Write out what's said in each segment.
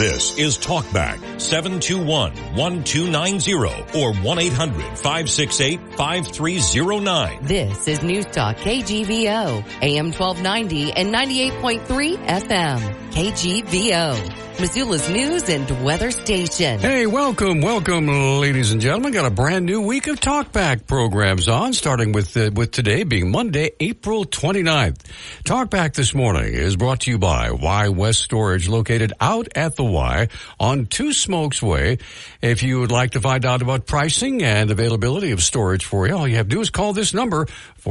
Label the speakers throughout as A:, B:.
A: This is Talkback 721-1290 or 1-800-568-5309.
B: This is News Talk KGVO, AM 1290 and 98.3 FM. KGVO, Missoula's news and weather station.
C: Hey, welcome, ladies and gentlemen. Got a brand new week of Talkback programs on, starting with today being Monday, April 29th. Talkback this morning is brought to you by Y West Storage, located out at the Y on Two Smokes Way. If you would like to find out about pricing and availability of storage for you, all you have to do is call this number,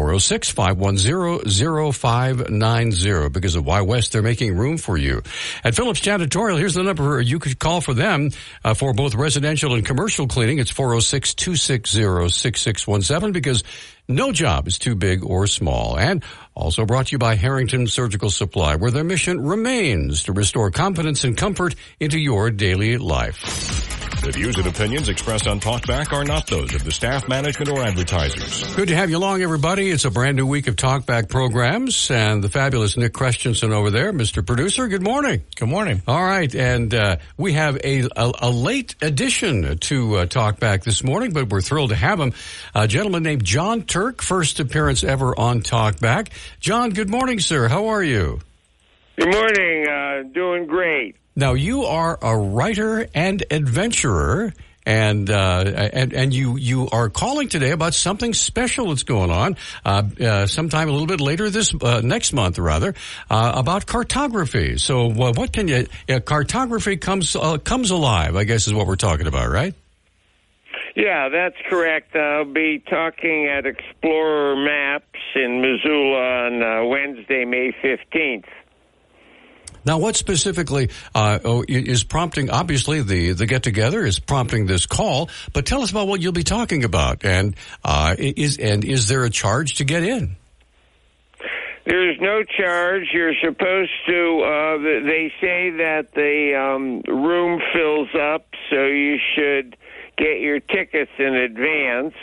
C: 406-510-0590. Because of Y West, they're making room for you. At Phillips Janitorial, here's the number you could call for them for both residential and commercial cleaning. It's 406-260-6617, because no job is too big or small. And also brought to you by Harrington Surgical Supply, where their mission remains to restore confidence and comfort into your daily life.
A: The views and opinions expressed on Talkback are not those of the staff, management, or advertisers.
C: Good to have you along, everybody. It's a brand new week of Talkback programs, and the fabulous Nick Christensen over there, Mr. Producer. Good morning.
D: Good morning.
C: All right, and we have a late addition to Talkback this morning, but we're thrilled to have him. A gentleman named John Turk, first appearance ever on Talkback. John, good morning, sir. How are you?
E: Good morning. Doing great.
C: Now, you are a writer and adventurer, and you are calling today about something special that's going on sometime a little bit later this next month, rather, about cartography. So, what can you? Cartography comes alive, I guess, is what we're talking about, right?
E: Yeah, that's correct. I'll be talking at Explorer Maps in Missoula on Wednesday, May 15th.
C: Now, what specifically is prompting, obviously, the get-together is prompting this call, but tell us about what you'll be talking about, and is there a charge to get in?
E: There's no charge. You're supposed to, they say that the room fills up, so you should get your tickets in advance.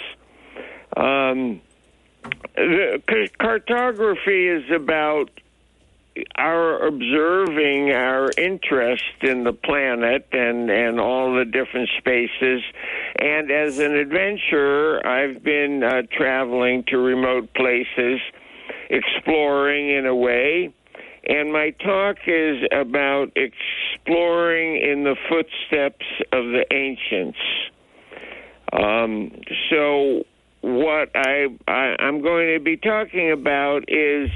E: Cartography is about our observing our interest in the planet and all the different spaces. And as an adventurer, I've been traveling to remote places, exploring in a way. And my talk is about exploring in the footsteps of the ancients. So what I'm going to be talking about is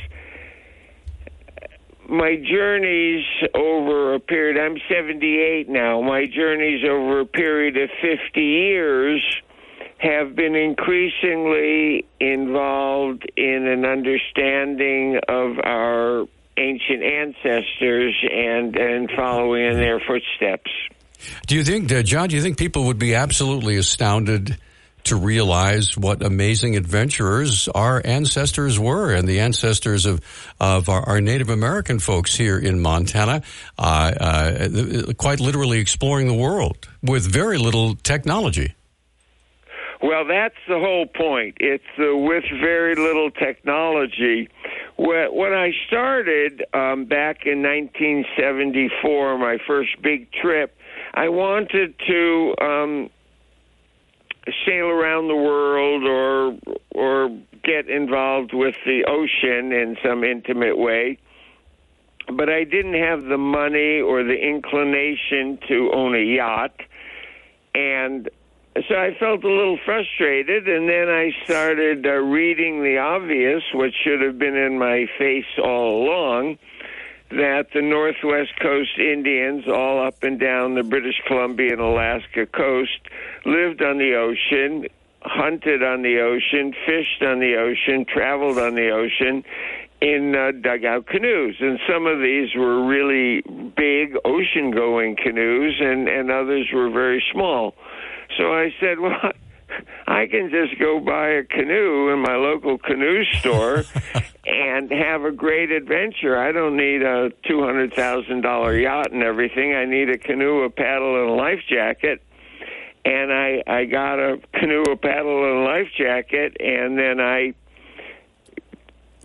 E: my journeys over a period, I'm 78 now, my journeys over a period of 50 years have been increasingly involved in an understanding of our ancient ancestors and following in their footsteps.
C: Do you think, John, people would be absolutely astounded to realize what amazing adventurers our ancestors were, and the ancestors of our Native American folks here in Montana, quite literally exploring the world with very little technology?
E: Well, that's the whole point. It's with very little technology. When I started back in 1974, my first big trip, I wanted to sail around the world or get involved with the ocean in some intimate way. But I didn't have the money or the inclination to own a yacht. And so I felt a little frustrated, and then I started reading the obvious, which should have been in my face all along, that the Northwest Coast Indians, all up and down the British Columbia and Alaska coast, lived on the ocean, hunted on the ocean, fished on the ocean, traveled on the ocean in dugout canoes. And some of these were really big ocean-going canoes, and others were very small. So I said, well, I can just go buy a canoe in my local canoe store and have a great adventure. I don't need a $200,000 yacht and everything. I need a canoe, a paddle, and a life jacket. And I got a canoe, a paddle, and a life jacket, and then I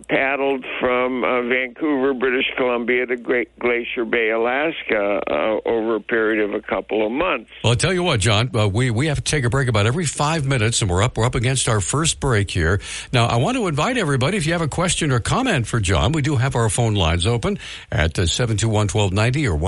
E: paddled from Vancouver, British Columbia to Glacier Bay, Alaska over a period of a couple of months.
C: Well, I'll tell you what, John, we have to take a break about every 5 minutes, and we're up against our first break here. Now, I want to invite everybody, if you have a question or comment for John, we do have our phone lines open at 721-1290 or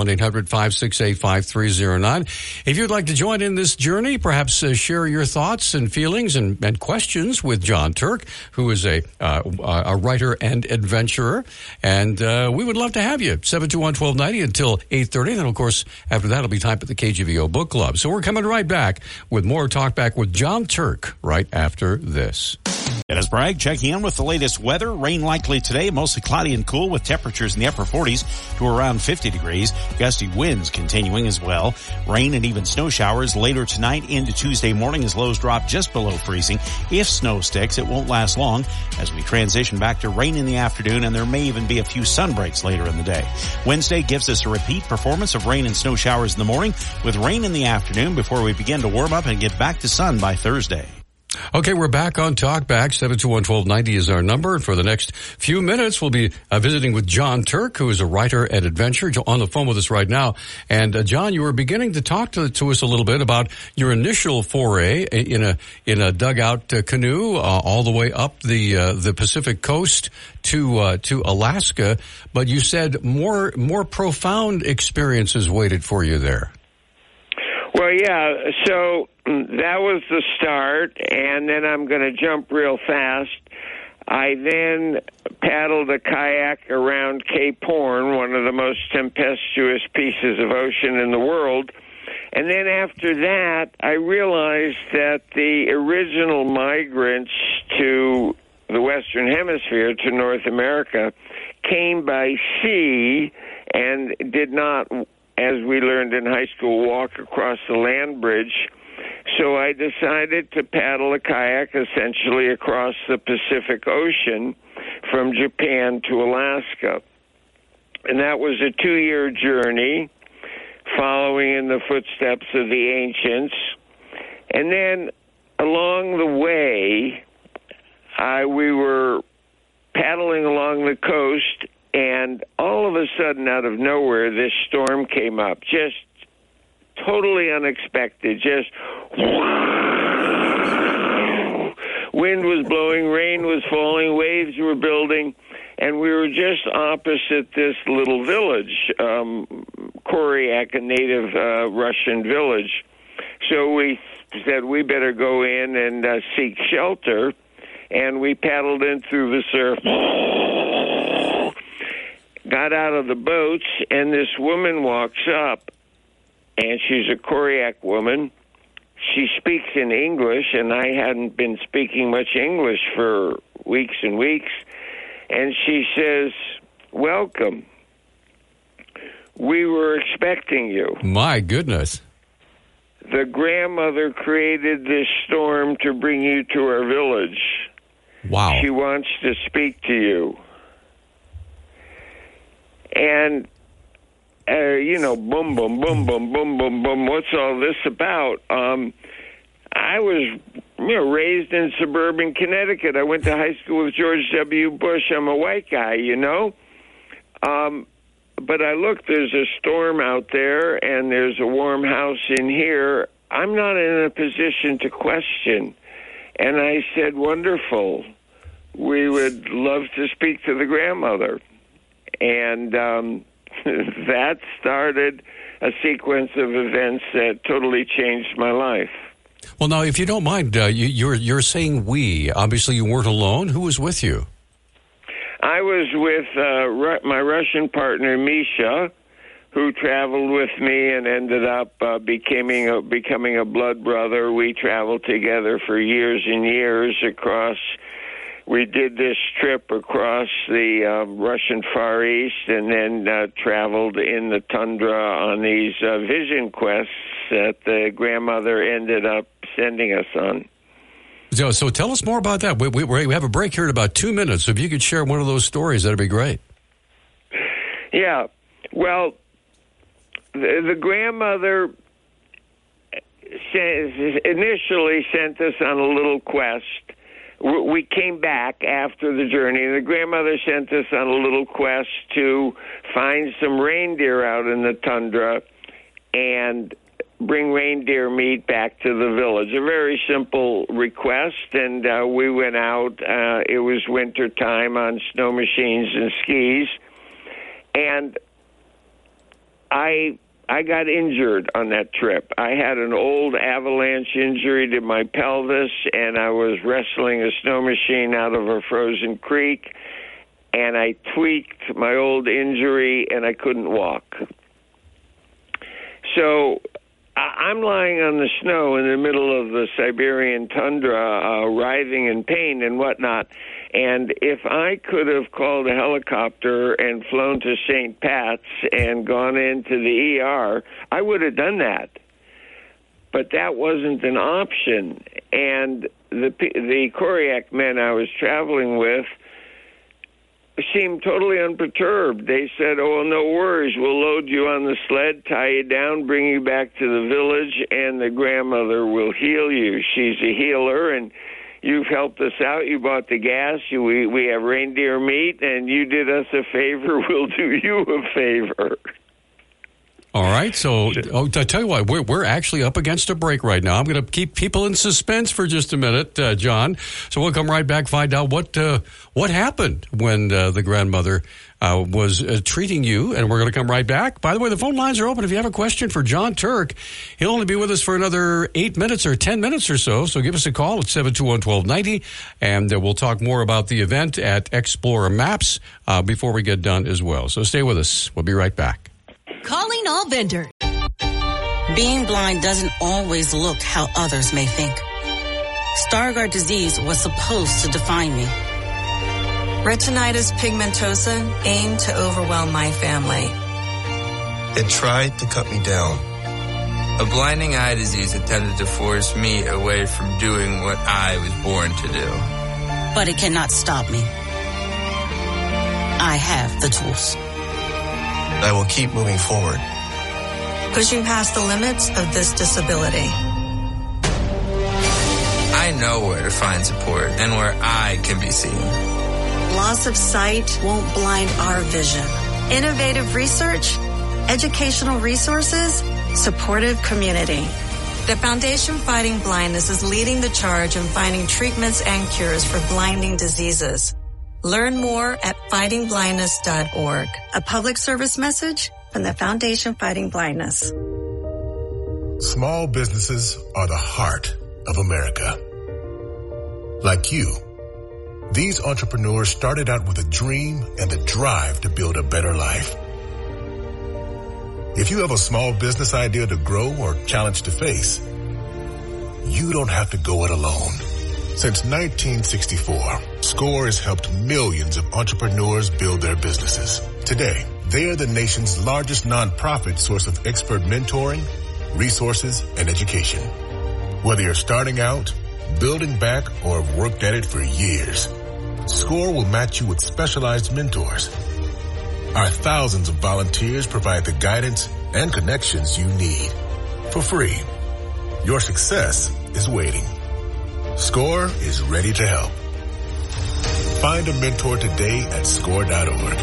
C: 1-800-568-5309. If you'd like to join in this journey, perhaps share your thoughts and feelings and questions with John Turk, who is a writer and adventurer, and we would love to have you. 721-1290 until 8:30. Then, of course, after that, it'll be time at the KGVO Book Club. So we're coming right back with more Talk Back with John Turk right after this.
D: It is Bragg checking in with the latest weather. Rain likely today, mostly cloudy and cool with temperatures in the upper 40s to around 50 degrees. Gusty winds continuing as well. Rain and even snow showers later tonight into Tuesday morning as lows drop just below freezing. If snow sticks, it won't last long as we transition back to rain in the afternoon, and there may even be a few sun breaks later in the day. Wednesday gives us a repeat performance of rain and snow showers in the morning with rain in the afternoon before we begin to warm up and get back to sun by Thursday.
C: Okay, we're back on Talk Back. 721-1290 is our number. And for the next few minutes, we'll be visiting with John Turk, who is a writer and adventurer, on the phone with us right now. And John, you were beginning to talk to us a little bit about your initial foray in a dugout canoe all the way up the Pacific coast to Alaska. But you said more profound experiences waited for you there.
E: Well, yeah, so that was the start, and then I'm going to jump real fast. I then paddled a kayak around Cape Horn, one of the most tempestuous pieces of ocean in the world. And then after that, I realized that the original migrants to the Western Hemisphere, to North America, came by sea and did not, as we learned in high school, walk across the land bridge. So I decided to paddle a kayak essentially across the Pacific Ocean from Japan to Alaska. And that was a 2-year journey, following in the footsteps of the ancients. And then along the way, we were paddling along the coast, and all of a sudden, out of nowhere, this storm came up, just totally unexpected. Just wind was blowing, rain was falling, waves were building, and we were just opposite this little village, Koryak, a native Russian village. So we said we better go in and seek shelter, and we paddled in through the surf. Got out of the boats, and this woman walks up, and she's a Koryak woman. She speaks in English, and I hadn't been speaking much English for weeks and weeks. And she says, "Welcome. We were expecting you."
C: My goodness.
E: "The grandmother created this storm to bring you to our village.
C: Wow.
E: She wants to speak to you." And, boom, boom, boom, boom, boom, boom, boom. What's all this about? I was, raised in suburban Connecticut. I went to high school with George W. Bush. I'm a white guy, But I look, there's a storm out there, and there's a warm house in here. I'm not in a position to question. And I said, "Wonderful. We would love to speak to the grandmother." And that started a sequence of events that totally changed my life.
C: Well, now, if you don't mind, you're saying we. Obviously, you weren't alone. Who was with you?
E: I was with my Russian partner, Misha, who traveled with me and ended up becoming a blood brother. We traveled together for years and years across. We did this trip across the Russian Far East, and then traveled in the tundra on these vision quests that the grandmother ended up sending us on.
C: So tell us more about that. We have a break here in about 2 minutes. So if you could share one of those stories, that'd be great.
E: Yeah. Well, the grandmother initially sent us on a little quest we came back after the journey, and the grandmother sent us on a little quest to find some reindeer out in the tundra and bring reindeer meat back to the village. A very simple request, and we went out. It was winter time on snow machines and skis, and I got injured on that trip. I had an old avalanche injury to my pelvis, and I was wrestling a snow machine out of a frozen creek, and I tweaked my old injury, and I couldn't walk. So I'm lying on the snow in the middle of the Siberian tundra, writhing in pain and whatnot. And if I could have called a helicopter and flown to St. Pat's and gone into the ER, I would have done that. But that wasn't an option. And the Koryak men I was traveling with seemed totally unperturbed. They said, "Oh, no worries. We'll load you on the sled, tie you down, bring you back to the village, and the grandmother will heal you. She's a healer, and you've helped us out. You bought the gas. We have reindeer meat, and you did us a favor. We'll do you a favor."
C: All right, so I tell you what, we're actually up against a break right now. I'm going to keep people in suspense for just a minute, John. So we'll come right back, find out what happened when the grandmother was treating you, and we're going to come right back. By the way, the phone lines are open. If you have a question for John Turk, he'll only be with us for another 8 minutes or 10 minutes or so. So give us a call at 721-1290, and we'll talk more about the event at Explorer Maps before we get done as well. So stay with us. We'll be right back.
F: Calling all vendors.
G: Being blind doesn't always look how others may think. Stargardt disease was supposed to define me.
F: Retinitis pigmentosa aimed to overwhelm my family.
H: It tried to cut me down.
I: A blinding eye disease attempted to force me away from doing what I was born to do.
G: But it cannot stop me. I have the tools.
H: I will keep moving forward.
F: Pushing past the limits of this disability.
I: I know where to find support and where I can be seen.
F: Loss of sight won't blind our vision. Innovative research, educational resources, supportive community. The Foundation Fighting Blindness is leading the charge in finding treatments and cures for blinding diseases. Learn more at fightingblindness.org. A public service message from the Foundation Fighting Blindness.
J: Small businesses are the heart of America. Like you, these entrepreneurs started out with a dream and the drive to build a better life. If you have a small business idea to grow or challenge to face, you don't have to go it alone. Since 1964, SCORE has helped millions of entrepreneurs build their businesses. Today, they are the nation's largest nonprofit source of expert mentoring, resources, and education. Whether you're starting out, building back, or have worked at it for years, SCORE will match you with specialized mentors. Our thousands of volunteers provide the guidance and connections you need for free. Your success is waiting. SCORE is ready to help. Find a mentor today at SCORE.org.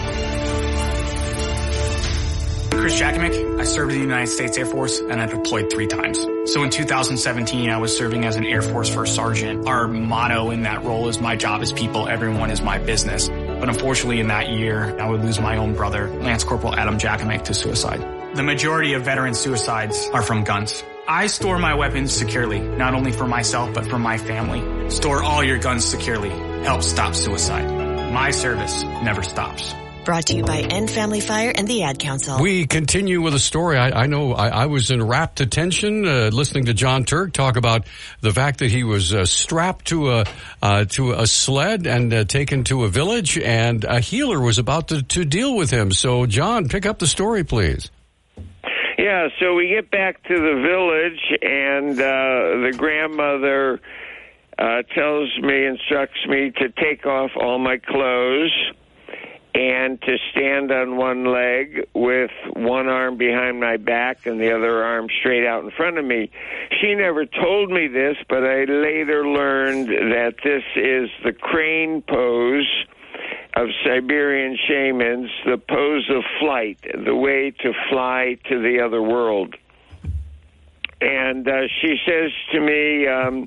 K: Chris Jakovic. I served in the United States Air Force, and I deployed 3 times. So in 2017, I was serving as an Air Force First Sergeant. Our motto in that role is "My job is people, everyone is my business." But unfortunately, in that year, I would lose my own brother, Lance Corporal Adam Jakovic, to suicide. The majority of veteran suicides are from guns. I store my weapons securely, not only for myself, but for my family. Store all your guns securely. Help stop suicide. My service never stops.
F: Brought to you by End Family Fire and the Ad Council.
C: We continue with a story. I know I was in rapt attention listening to John Turk talk about the fact that he was strapped to a sled and taken to a village, and a healer was about to deal with him. So, John, pick up the story, please.
E: Yeah, so we get back to the village, and the grandmother instructs me to take off all my clothes and to stand on one leg with one arm behind my back and the other arm straight out in front of me. She never told me this, but I later learned that this is the crane pose of Siberian shamans, the pose of flight, the way to fly to the other world. And she says to me,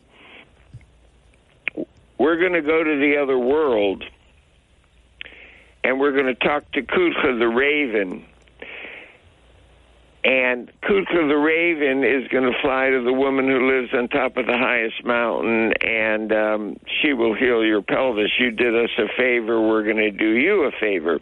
E: we're going to go to the other world, and we're going to talk to Kutka the Raven. And Kutka the Raven is going to fly to the woman who lives on top of the highest mountain, and she will heal your pelvis. You did us a favor. We're going to do you a favor.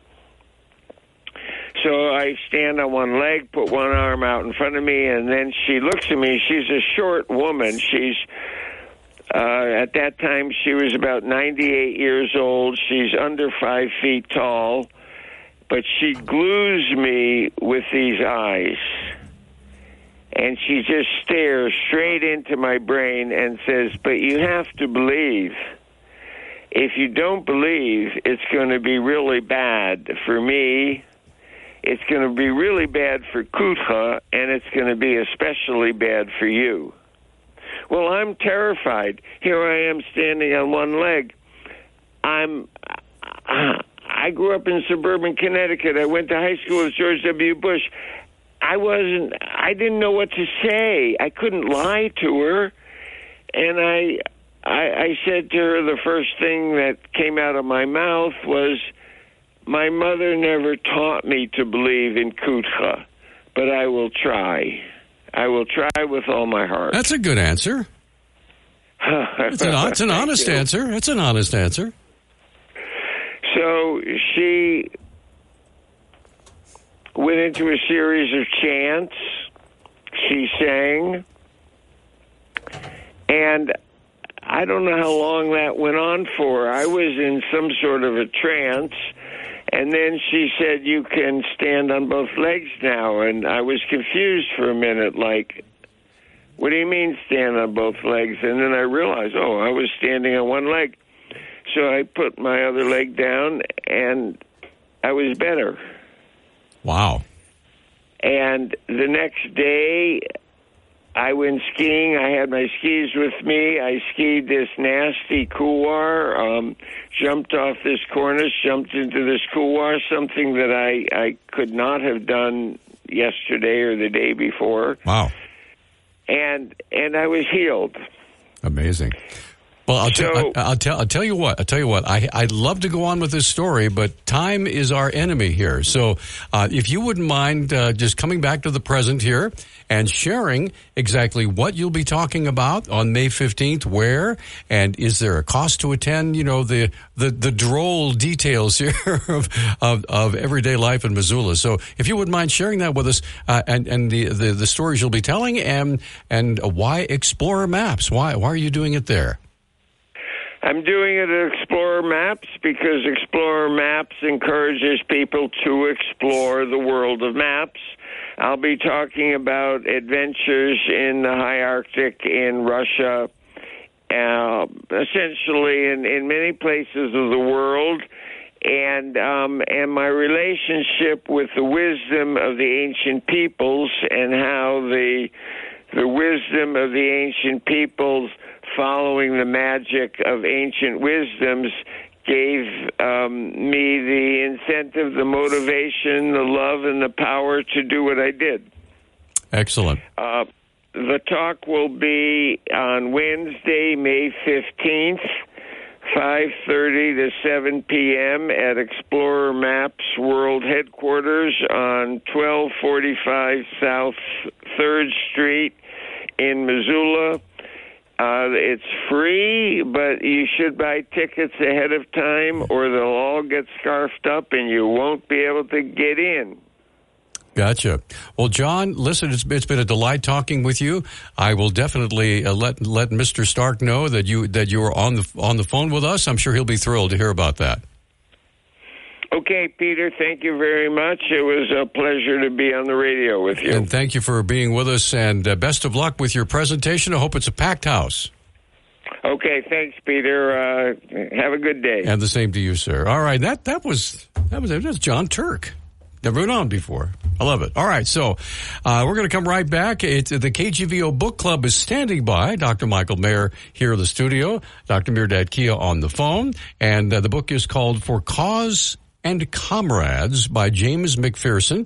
E: So I stand on one leg, put one arm out in front of me, and then she looks at me. She's a short woman. She's at that time, she was about 98 years old. She's under 5 feet tall. But she glues me with these eyes, and she just stares straight into my brain and says, but you have to believe. If you don't believe, it's going to be really bad for me. It's going to be really bad for Kutka, and it's going to be especially bad for you. Well, I'm terrified. Here I am standing on one leg. I grew up in suburban Connecticut. I went to high school with George W. Bush. I didn't know what to say. I couldn't lie to her. And I said to her, the first thing that came out of my mouth was, my mother never taught me to believe in Kutka, but I will try. I will try with all my heart.
C: That's a good answer. It's an honest answer. It's an honest answer.
E: So she went into a series of chants. She sang. And I don't know how long that went on for. I was in some sort of a trance. And then she said, you can stand on both legs now. And I was confused for a minute, like, what do you mean stand on both legs? And then I realized, I was standing on one leg. So I put my other leg down, and I was better.
C: Wow.
E: And the next day, I went skiing. I had my skis with me. I skied this nasty couloir, jumped off this cornice, jumped into this couloir, something that I could not have done yesterday or the day before.
C: Wow.
E: And I was healed.
C: Amazing. Well, I'll tell you what. I'd love to go on with this story, but time is our enemy here. So, if you wouldn't mind just coming back to the present here and sharing exactly what you'll be talking about on May 15th, where, and is there a cost to attend? You know, the droll details here of everyday life in Missoula. So, if you wouldn't mind sharing that with us, and the stories you'll be telling, and why Explorer Maps? Why are you doing it there?
E: I'm doing it at Explorer Maps because Explorer Maps encourages people to explore the world of maps. I'll be talking about adventures in the high Arctic, in Russia, essentially in many places of the world, and my relationship with the wisdom of the ancient peoples and how the wisdom of the ancient peoples, following the magic of ancient wisdoms, gave me the incentive, the motivation, the love, and the power to do what I did.
C: Excellent.
E: The talk will be on Wednesday, May 15th, 5:30 to 7 p.m. at Explorer Maps World Headquarters on 1245 South 3rd Street in Missoula. It's free, but you should buy tickets ahead of time or they'll all get scarfed up and you won't be able to get in.
C: Gotcha. Well, John, listen, it's been a delight talking with you. I will definitely let Mr. Stark know that you were on the phone with us. I'm sure he'll be thrilled to hear about that.
E: Okay, Peter, thank you very much. It was a pleasure to be on the radio with you.
C: And thank you for being with us, and best of luck with your presentation. I hope it's a packed house.
E: Okay, thanks, Peter. Have a good day.
C: And the same to you, sir. All right, that was John Turk. Never been on before. I love it. All right, so we're going to come right back. The KGVO Book Club is standing by. Dr. Michael Mayer here in the studio. Dr. Mirdad Kia on the phone. And the book is called For Cause and Comrades by James McPherson.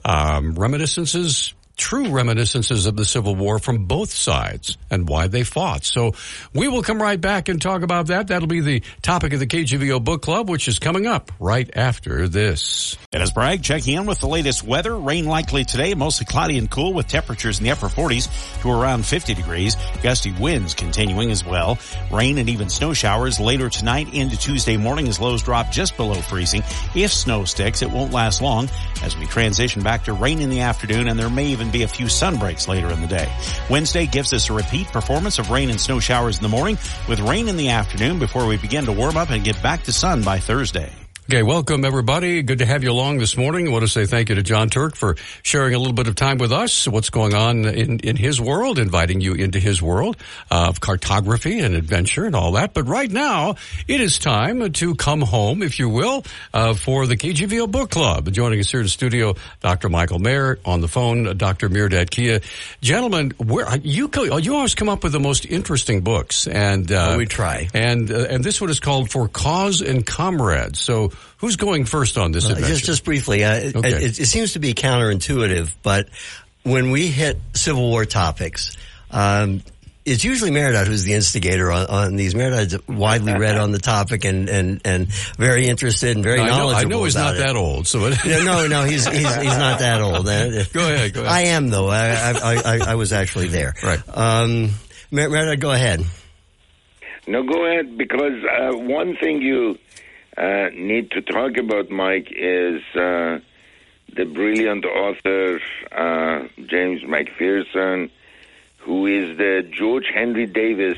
C: True reminiscences of the Civil War from both sides and why they fought. So we will come right back and talk about that. That'll be the topic of the KGVO Book Club, which is coming up right after this.
D: And as Bragg checking in with the latest weather, rain likely today, mostly cloudy and cool with temperatures in the upper 40s to around 50 degrees. Gusty winds continuing as well. Rain and even snow showers later tonight into Tuesday morning as lows drop just below freezing. If snow sticks, it won't last long as we transition back to rain in the afternoon, and there may even be a few sun breaks later in the day. Wednesday gives us a repeat performance of rain and snow showers in the morning with rain in the afternoon before we begin to warm up and get back to sun by Thursday.
C: Okay, welcome everybody. Good to have you along this morning. I want to say thank you to John Turk for sharing a little bit of time with us, what's going on in his world, inviting you into his world of cartography and adventure and all that. But right now, it is time to come home, if you will, for the KGVO Book Club. Joining us here in the studio, Dr. Michael Mayer, on the phone, Dr. Mirdad Kia. Gentlemen, you always come up with the most interesting books, and
L: we try.
C: And this one is called For Cause and Comrades. So who's going first on this adventure?
L: Just briefly, it seems to be counterintuitive, but when we hit Civil War topics, it's usually Mirdad who's the instigator on these. Mirdad's widely read on the topic and very interested and very knowledgeable.
C: I know he's not that old, so
L: no, he's not that old.
C: Go ahead.
L: I am though. I was actually there.
C: Right.
L: Mirdad, go ahead.
E: No, go ahead, because one thing you need to talk about, Mike, is the brilliant author James McPherson, who is the George Henry Davis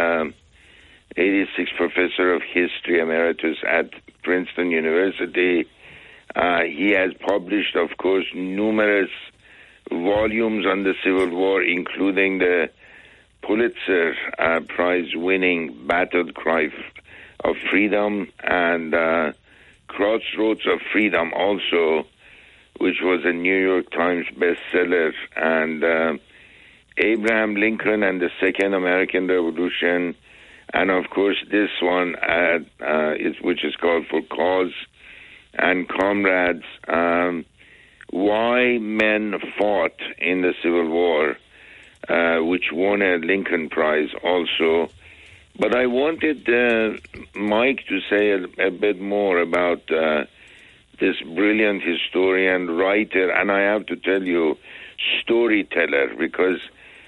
E: 86th Professor of History Emeritus at Princeton University. He has published, of course, numerous volumes on the Civil War, including the Pulitzer Prize-winning Battle Cry of Freedom and Crossroads of Freedom also, which was a New York Times bestseller, and Abraham Lincoln and the Second American Revolution, and of course this one, which is called For Cause and Comrades, Why Men Fought in the Civil War, which won a Lincoln Prize also. But I wanted Mike to say a bit more about this brilliant historian, writer, and I have to tell you, storyteller, because,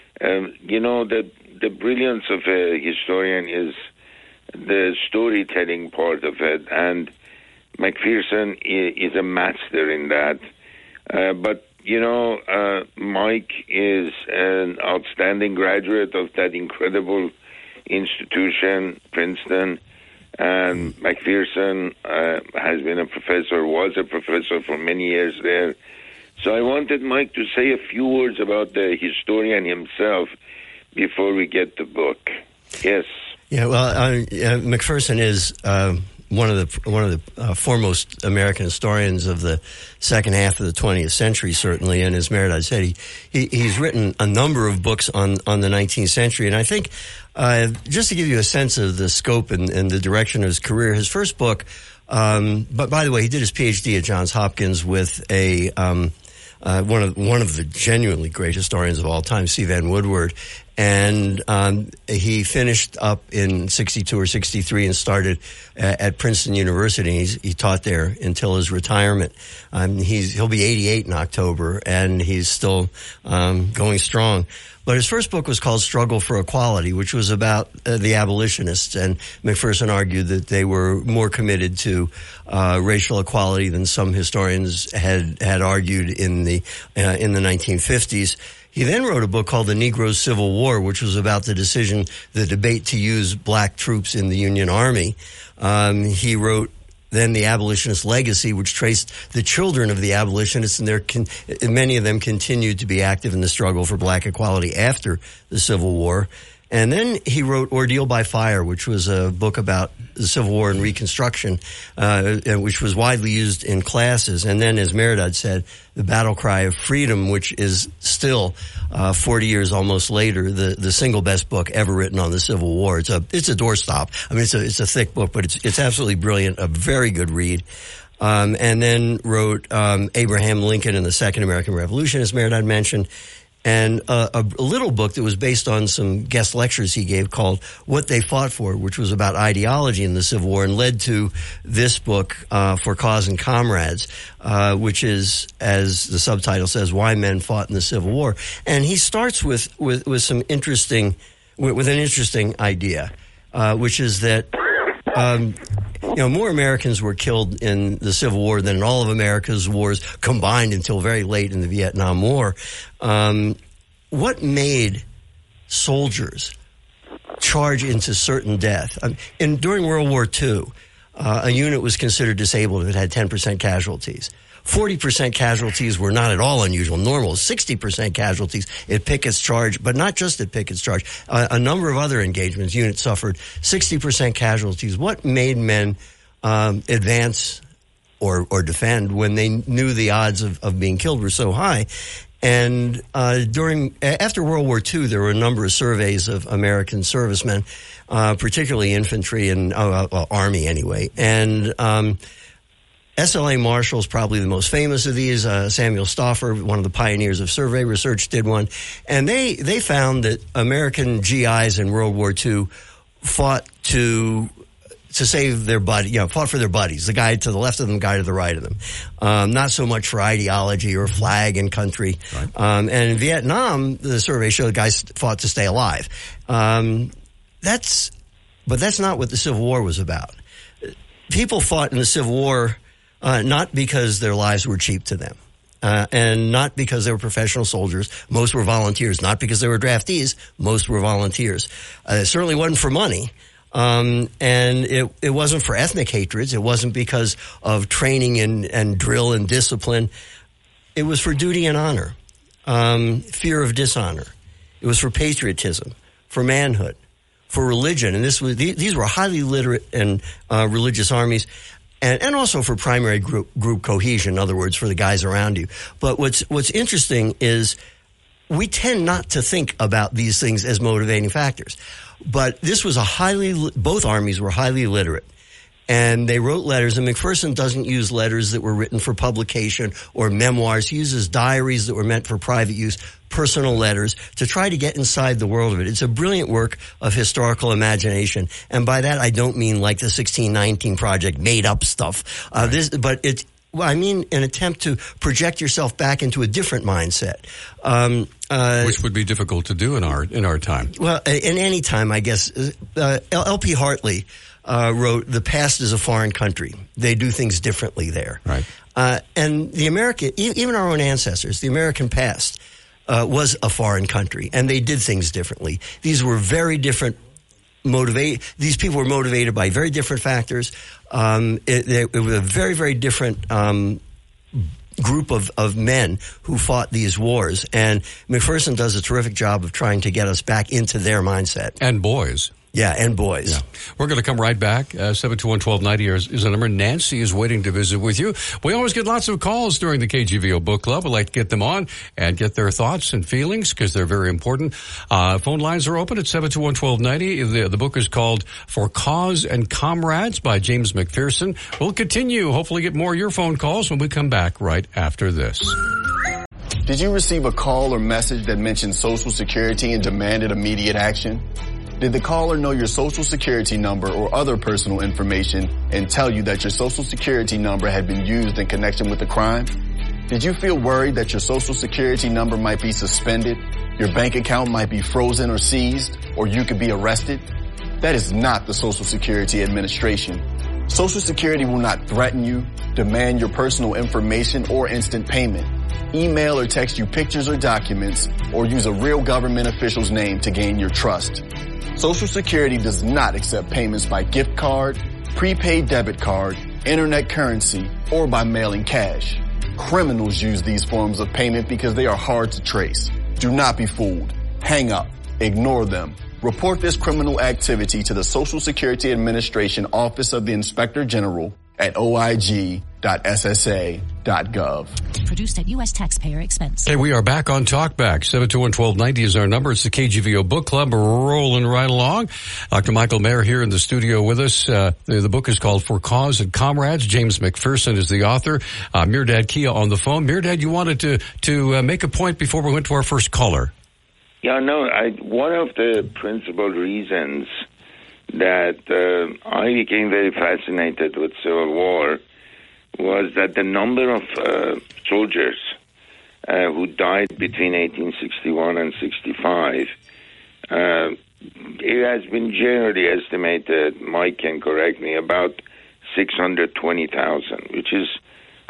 E: the brilliance of a historian is the storytelling part of it, and McPherson is a master in that. But Mike is an outstanding graduate of that incredible institution, Princeton, and McPherson was a professor for many years there. So I wanted Mike to say a few words about the historian himself before we get the book. Yes.
L: Yeah, well, McPherson is one of the foremost American historians of the second half of the 20th century, certainly. And as Mirdad said, he's written a number of books on the 19th century. And I think, just to give you a sense of the scope and the direction of his career, his first book, but by the way, he did his PhD at Johns Hopkins with one of the genuinely great historians of all time, C. Vann Woodward. And he finished up in 62 or 63 and started at Princeton University. He taught there until his retirement. He'll be 88 in October, and he's still going strong. But his first book was called Struggle for Equality, which was about the abolitionists. And McPherson argued that they were more committed to racial equality than some historians had argued in the 1950s. He then wrote a book called The Negro Civil War, which was about the debate to use black troops in the Union Army. He wrote then The Abolitionist Legacy, which traced the children of the abolitionists, and many of them continued to be active in the struggle for black equality after the Civil War. And then he wrote Ordeal by Fire, which was a book about the Civil War and Reconstruction, which was widely used in classes. And then, as Mehrdad said, The Battle Cry of Freedom, which is still 40 years almost later, the single best book ever written on the Civil War. It's a doorstop. I mean, it's a thick book, but it's absolutely brilliant, a very good read. And then wrote Abraham Lincoln and the Second American Revolution, as Mehrdad mentioned. And a little book that was based on some guest lectures he gave called What They Fought For, which was about ideology in the Civil War and led to this book, For Cause and Comrades, which is, as the subtitle says, Why Men Fought in the Civil War. And he starts with an interesting idea, which is that, more Americans were killed in the Civil War than in all of America's wars combined until very late in the Vietnam War. What made soldiers charge into certain death? During World War II, a unit was considered disabled if it had 10% casualties. 40% casualties were not at all unusual. Normal 60% casualties at Pickett's Charge, but not just at Pickett's Charge. A number of other engagements, units suffered 60% casualties. What made men advance or defend when they knew the odds of being killed were so high? And after World War II, there were a number of surveys of American servicemen, particularly infantry and Army anyway, and SLA Marshall is probably the most famous of these. Samuel Stauffer, one of the pioneers of survey research, did one. And they found that American GIs in World War II fought to save their fought for their buddies, the guy to the left of them, guy to the right of them. Not so much for ideology or flag and country. Right. And in Vietnam, the survey showed guys fought to stay alive. But that's not what the Civil War was about. People fought in the Civil War not because their lives were cheap to them, and not because they were professional soldiers. Most were volunteers. Not because they were draftees. Most were volunteers. It certainly wasn't for money, and it wasn't for ethnic hatreds. It wasn't because of training and drill and discipline. It was for duty and honor, fear of dishonor. It was for patriotism, for manhood, for religion, and these were highly literate and religious armies. And also for primary group cohesion, in other words, for the guys around you. But what's interesting is we tend not to think about these things as motivating factors. But this was both armies were highly literate. And they wrote letters, and McPherson doesn't use letters that were written for publication or memoirs. He uses diaries that were meant for private use, personal letters, to try to get inside the world of it. It's a brilliant work of historical imagination. And by that, I don't mean like the 1619 Project, made up stuff. I mean an attempt to project yourself back into a different mindset.
C: Which would be difficult to do in our time.
L: Well, in any time, I guess. L.P. Hartley wrote, "The past is a foreign country. They do things differently there."
C: Right.
L: And even our own ancestors, the American past was a foreign country, and they did things differently. These were very different. These people were motivated by very different factors. It was a very, very different group of men who fought these wars, and McPherson does a terrific job of trying to get us back into their mindset.
C: And boys.
L: Yeah, and boys. Yeah.
C: We're going to come right back. 721-1290 is the number. Nancy is waiting to visit with you. We always get lots of calls during the KGVO Book Club. We'd like to get them on and get their thoughts and feelings because they're very important. Phone lines are open at 721-1290. The book is called For Cause and Comrades by James McPherson. We'll continue, hopefully get more of your phone calls when we come back right after this.
M: Did you receive a call or message that mentioned Social Security and demanded immediate action? Did the caller know your Social Security number or other personal information and tell you that your Social Security number had been used in connection with a crime? Did you feel worried that your Social Security number might be suspended, your bank account might be frozen or seized, or you could be arrested? That is not the Social Security Administration. Social Security will not threaten you, demand your personal information, or instant payment, email or text you pictures or documents, or use a real government official's name to gain your trust. Social Security does not accept payments by gift card, prepaid debit card, internet currency, or by mailing cash. Criminals use these forms of payment because they are hard to trace. Do not be fooled. Hang up. Ignore them. Report this criminal activity to the Social Security Administration Office of the Inspector General at oig.ssa.gov.
N: Produced at U.S. taxpayer expense.
C: Hey, we are back on Talkback. 721-1290 is our number. It's the KGVO Book Club, rolling right along. Dr. Michael Mayer here in the studio with us. The book is called For Cause and Comrades. James McPherson is the author. Mirdad Kia on the phone. Mirdad, you wanted to make a point before we went to our first caller.
O: Yeah, no, one of the principal reasons that I became very fascinated with Civil War was that the number of soldiers who died between 1861 and 65, it has been generally estimated, Mike can correct me, about 620,000, which is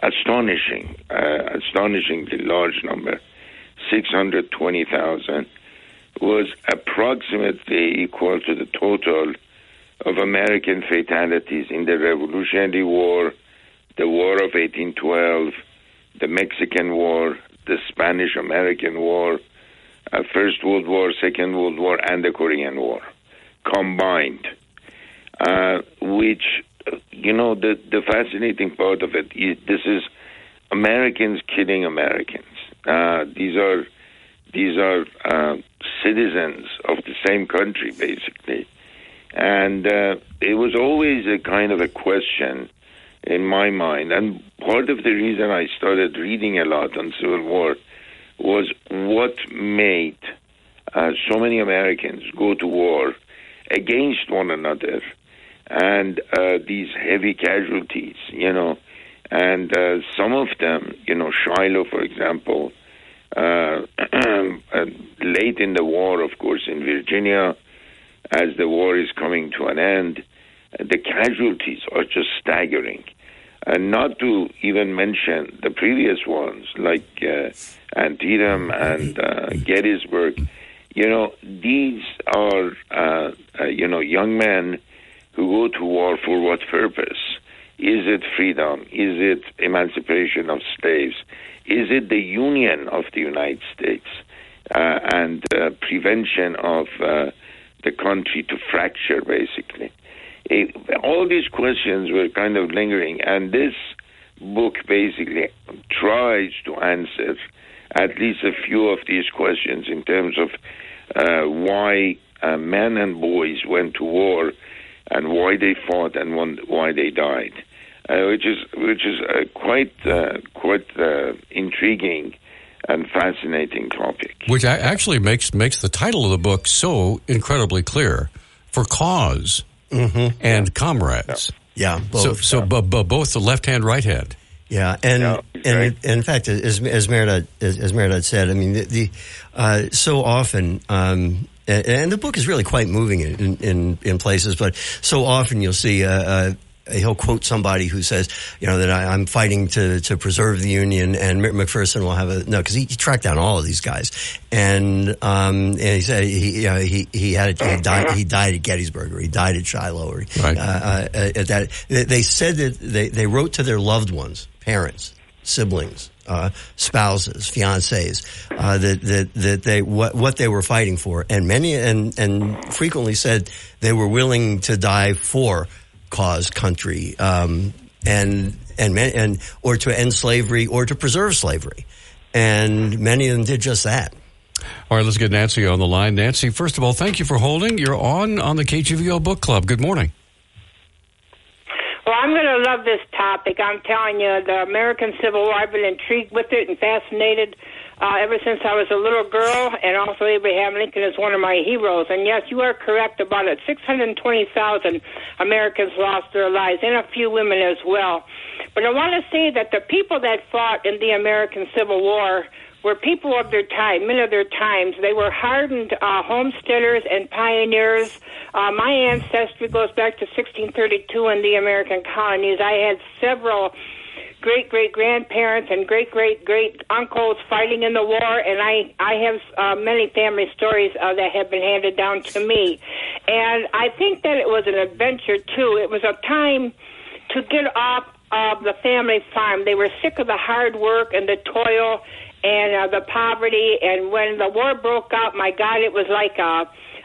O: astonishingly large number. 620,000 was approximately equal to the total of American fatalities in the Revolutionary War, the War of 1812, the Mexican War, the Spanish-American War, First World War, Second World War, and the Korean War combined. Which, the fascinating part of it is this is Americans killing Americans. These are citizens of the same country, basically. And it was always a kind of a question in my mind. And part of the reason I started reading a lot on Civil War was what made so many Americans go to war against one another and these heavy casualties, And some of them, Shiloh, for example, late in the war, of course, in Virginia, as the war is coming to an end, the casualties are just staggering. And not to even mention the previous ones, like Antietam and Gettysburg. These are, young men who go to war for what purpose? Is it freedom? Is it emancipation of slaves? Is it the union of the United States and prevention of the country to fracture, basically? All these questions were kind of lingering, and this book basically tries to answer at least a few of these questions in terms of why men and boys went to war and why they fought and why they died. Which is quite intriguing and fascinating topic.
C: Which actually makes the title of the book so incredibly clear: For Cause and Comrades.
L: Yeah, both.
C: So both the left hand, right hand.
L: Yeah, and in fact, as Mirdad said, I mean, so often. And the book is really quite moving in places, but so often you'll see he'll quote somebody who says, that I'm fighting to preserve the Union, and McPherson will have because he tracked down all of these guys, and he said he died at Gettysburg, or he died at Shiloh, or at that. They said that they wrote to their loved ones, parents, siblings, spouses, fiancés, that they what they were fighting for, and many and frequently said they were willing to die for cause, country, or to end slavery or to preserve slavery, and many of them did just that.
C: All right, let's get Nancy on the line. Nancy, first of all, thank you for holding. You're on the KGVO Book Club. Good morning.
P: Well, I'm going to love this topic. I'm telling you, the American Civil War, I've been intrigued with it and fascinated ever since I was a little girl, and also Abraham Lincoln is one of my heroes. And yes, you are correct about it. 620,000 Americans lost their lives, and a few women as well. But I want to say that the people that fought in the American Civil War were people of their time, men of their times. They were hardened homesteaders and pioneers. My ancestry goes back to 1632 in the American colonies. I had several great-great-grandparents and great-great-great-uncles fighting in the war, and I have many family stories that have been handed down to me. And I think that it was an adventure, too. It was a time to get off of the family farm. They were sick of the hard work and the toil and the poverty, and when the war broke out, my God, it was like a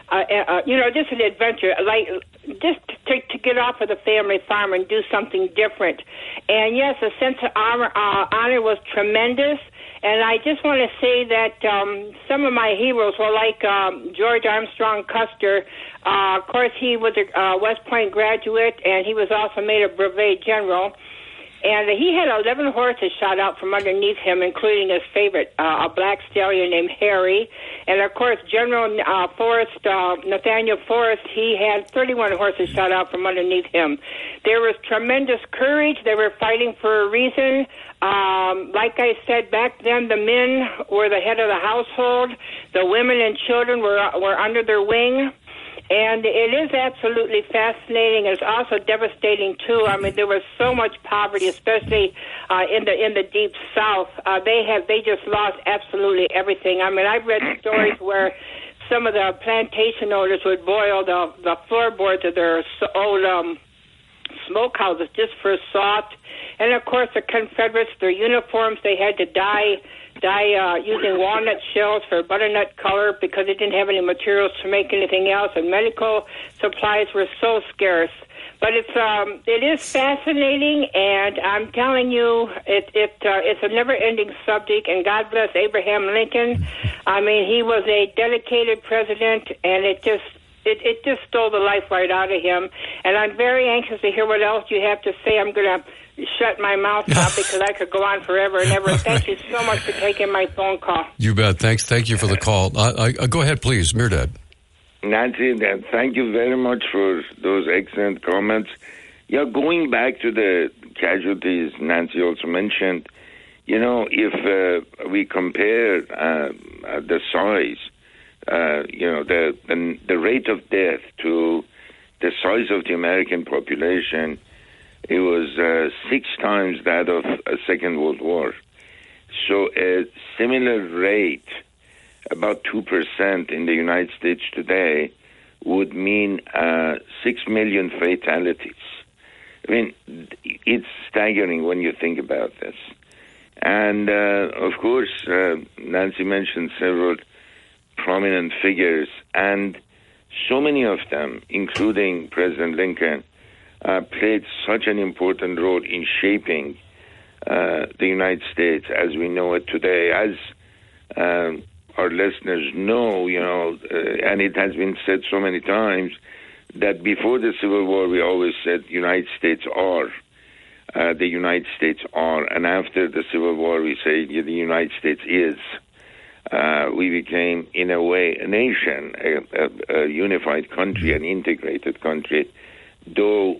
P: just an adventure, like just to get off of the family farm and do something different. And yes, a sense of honor was tremendous. And I just want to say that some of my heroes were like George Armstrong Custer. Of course, he was a West Point graduate, and he was also made a brevet general. And he had 11 horses shot out from underneath him, including his favorite, a black stallion named Harry. And, of course, General Nathaniel Forrest, he had 31 horses shot out from underneath him. There was tremendous courage. They were fighting for a reason. Like I said, back then the men were the head of the household. The women and children were under their wing. And it is absolutely fascinating. It's also devastating too. I mean, there was so much poverty, especially in the deep South. They just lost absolutely everything. I mean, I've read stories where some of the plantation owners would boil the floorboards of their old smokehouses just for salt. And of course, the Confederates, their uniforms, they had to dye using walnut shells for butternut color because they didn't have any materials to make anything else, and medical supplies were so scarce. But it is fascinating, and I'm telling you, it's a never-ending subject. And God bless Abraham Lincoln. I mean, he was a dedicated president, and it just stole the life right out of him. And I'm very anxious to hear what else you have to say. I'm going to shut my mouth now because I could go on forever and ever. Thank you so much for taking my phone call.
C: You bet. Thanks. Thank you for the call. Go ahead, please, Mirdad.
O: Nancy, thank you very much for those excellent comments. Yeah, going back to the casualties Nancy also mentioned, if we compare the size, the rate of death to the size of the American population, it was 6 times that of a Second World War. So a similar rate, about 2% in the United States today, would mean 6 million fatalities. I mean, it's staggering when you think about this. And, of course, Nancy mentioned several prominent figures, and so many of them, including President Lincoln, played such an important role in shaping the United States as we know it today. As our listeners know, and it has been said so many times, that before the Civil War, we always said United States are. The United States are. And after the Civil War, we say the United States is. We became, in a way, a nation, a unified country, an integrated country. Though,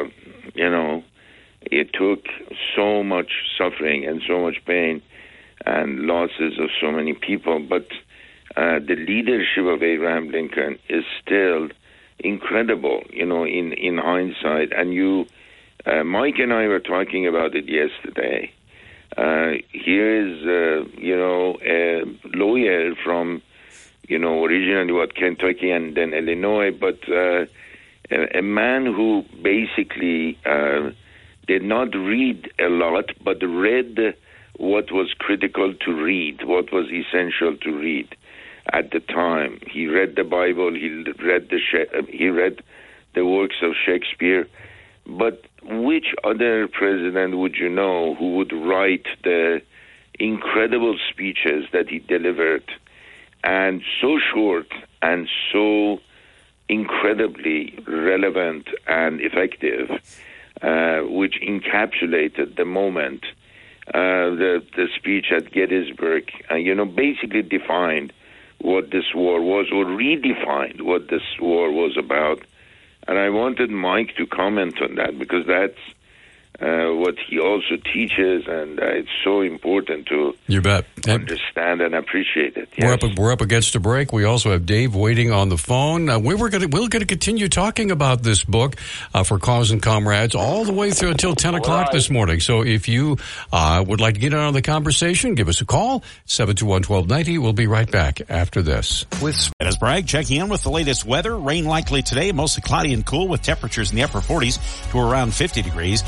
O: it took so much suffering and so much pain and losses of so many people. But the leadership of Abraham Lincoln is still incredible, in hindsight. And Mike and I were talking about it yesterday. Here is, a lawyer from, originally Kentucky and then Illinois, but a man who basically did not read a lot, but read what was critical to read, what was essential to read at the time. He read the Bible, he read the works of Shakespeare, but which other president would you know who would write the incredible speeches that he delivered, and so short and so incredibly relevant and effective, which encapsulated the moment, the speech at Gettysburg, basically defined what this war was, or redefined what this war was about. And I wanted Mike to comment on that, because that's what he also teaches, and it's so important to understand and appreciate it. Yes.
C: We're up against a break. We also have Dave waiting on the phone. We're going to continue talking about this book for Cause and Comrades all the way through until 10 o'clock this morning. So if you would like to get in on the conversation, give us a call, 721-1290. We'll be right back after this.
D: As Bragg checking in with the latest weather. Rain likely today, mostly cloudy and cool with temperatures in the upper 40s to around 50 degrees. Gusty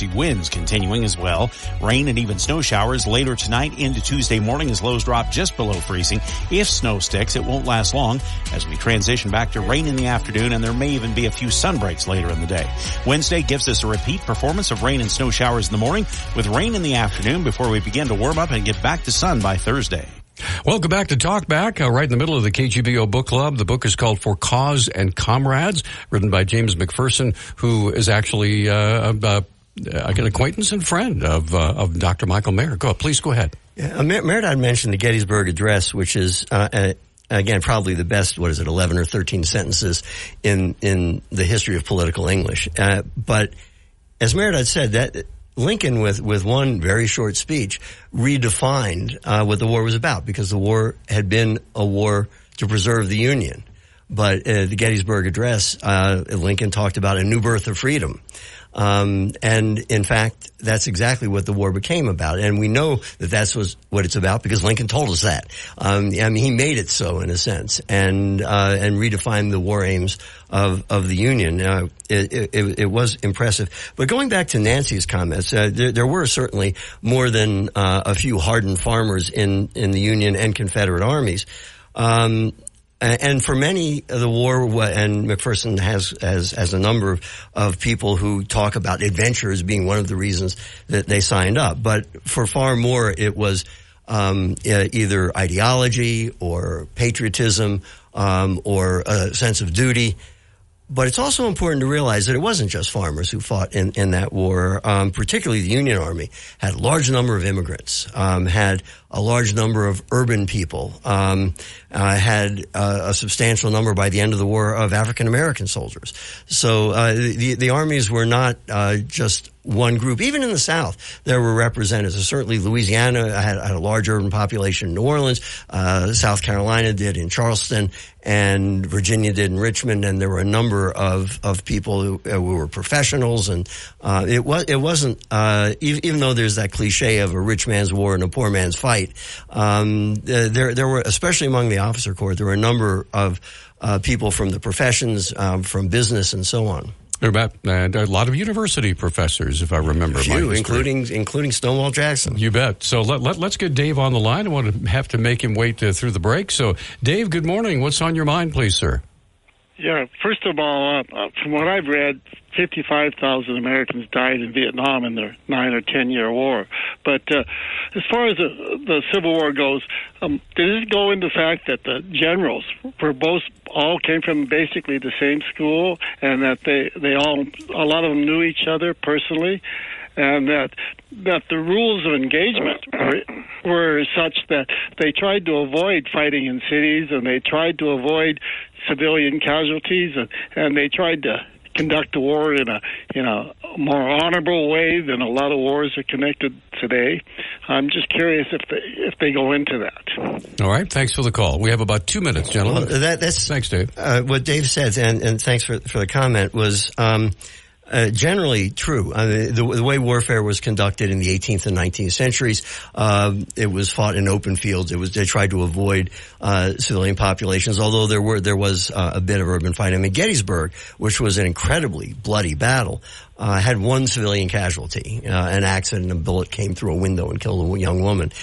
D: Gusty winds continuing as well. Rain and even snow showers later tonight into Tuesday morning as lows drop just below freezing. If snow sticks, it won't last long as we transition back to rain in the afternoon, and there may even be a few sunbreaks later in the day. Wednesday gives us a repeat performance of rain and snow showers in the morning with rain in the afternoon before we begin to warm up and get back to sun by Thursday.
C: Welcome back to Talk Back, right in the middle of the KGBO Book Club. The book is called For Cause and Comrades, written by James McPherson, who is actually an acquaintance and friend of Dr. Michael Mayer. Please go ahead.
L: Yeah, Meredith mentioned the Gettysburg Address, which is again probably the best 11 or 13 sentences in the history of political English. But as Meredith said, that Lincoln, with one very short speech, redefined what the war was about, because the war had been a war to preserve the Union. But the Gettysburg Address, Lincoln talked about a new birth of freedom. And in fact, that's exactly what the war became about. And we know that that's what it's about because Lincoln told us that. He made it so in a sense, and redefined the war aims of the Union. It was impressive. But going back to Nancy's comments, there were certainly more than a few hardened farmers in the Union and Confederate armies. And for many, the war, and McPherson has a number of people who talk about adventure as being one of the reasons that they signed up. But for far more, it was either ideology or patriotism or a sense of duty. But it's also important to realize that it wasn't just farmers who fought in that war. Particularly the Union Army had a large number of immigrants, had a large number of urban people, had a substantial number by the end of the war of African American soldiers. So the armies were not just one group. Even in the South, there were representatives. Certainly Louisiana had a large urban population. New Orleans, South Carolina did in Charleston, and Virginia did in Richmond. And there were a number of people who were professionals. And it wasn't even though there's that cliche of a rich man's war and a poor man's fight. There were, especially among the officer corps, there were a number of people from the professions, from business, and so on.
C: And a lot of university professors, if I remember.
L: A few, including Stonewall Jackson.
C: You bet. So let's get Dave on the line. I want to have to make him wait through the break. So, Dave, good morning. What's on your mind, please, sir?
Q: Yeah, first of all, from what I've read, 55,000 Americans died in Vietnam in their 9 or 10-year war. But as far as the Civil War goes, did it go into the fact that the generals all came from basically the same school, and that a lot of them knew each other personally, and that the rules of engagement were such that they tried to avoid fighting in cities, and they tried to avoid civilian casualties, and they tried to conduct the war in a more honorable way than a lot of wars are conducted today. I'm just curious if they go into that. All
C: right, thanks for the call. We have about 2 minutes, gentlemen.
L: Well,
C: thanks, Dave.
L: What Dave said, and thanks for the comment, was generally true. The way warfare was conducted in the 18th and 19th centuries, it was fought in open fields. They tried to avoid civilian populations, although there was a bit of urban fighting. Gettysburg, which was an incredibly bloody battle, had one civilian casualty, an accident. A bullet came through a window and killed a young woman.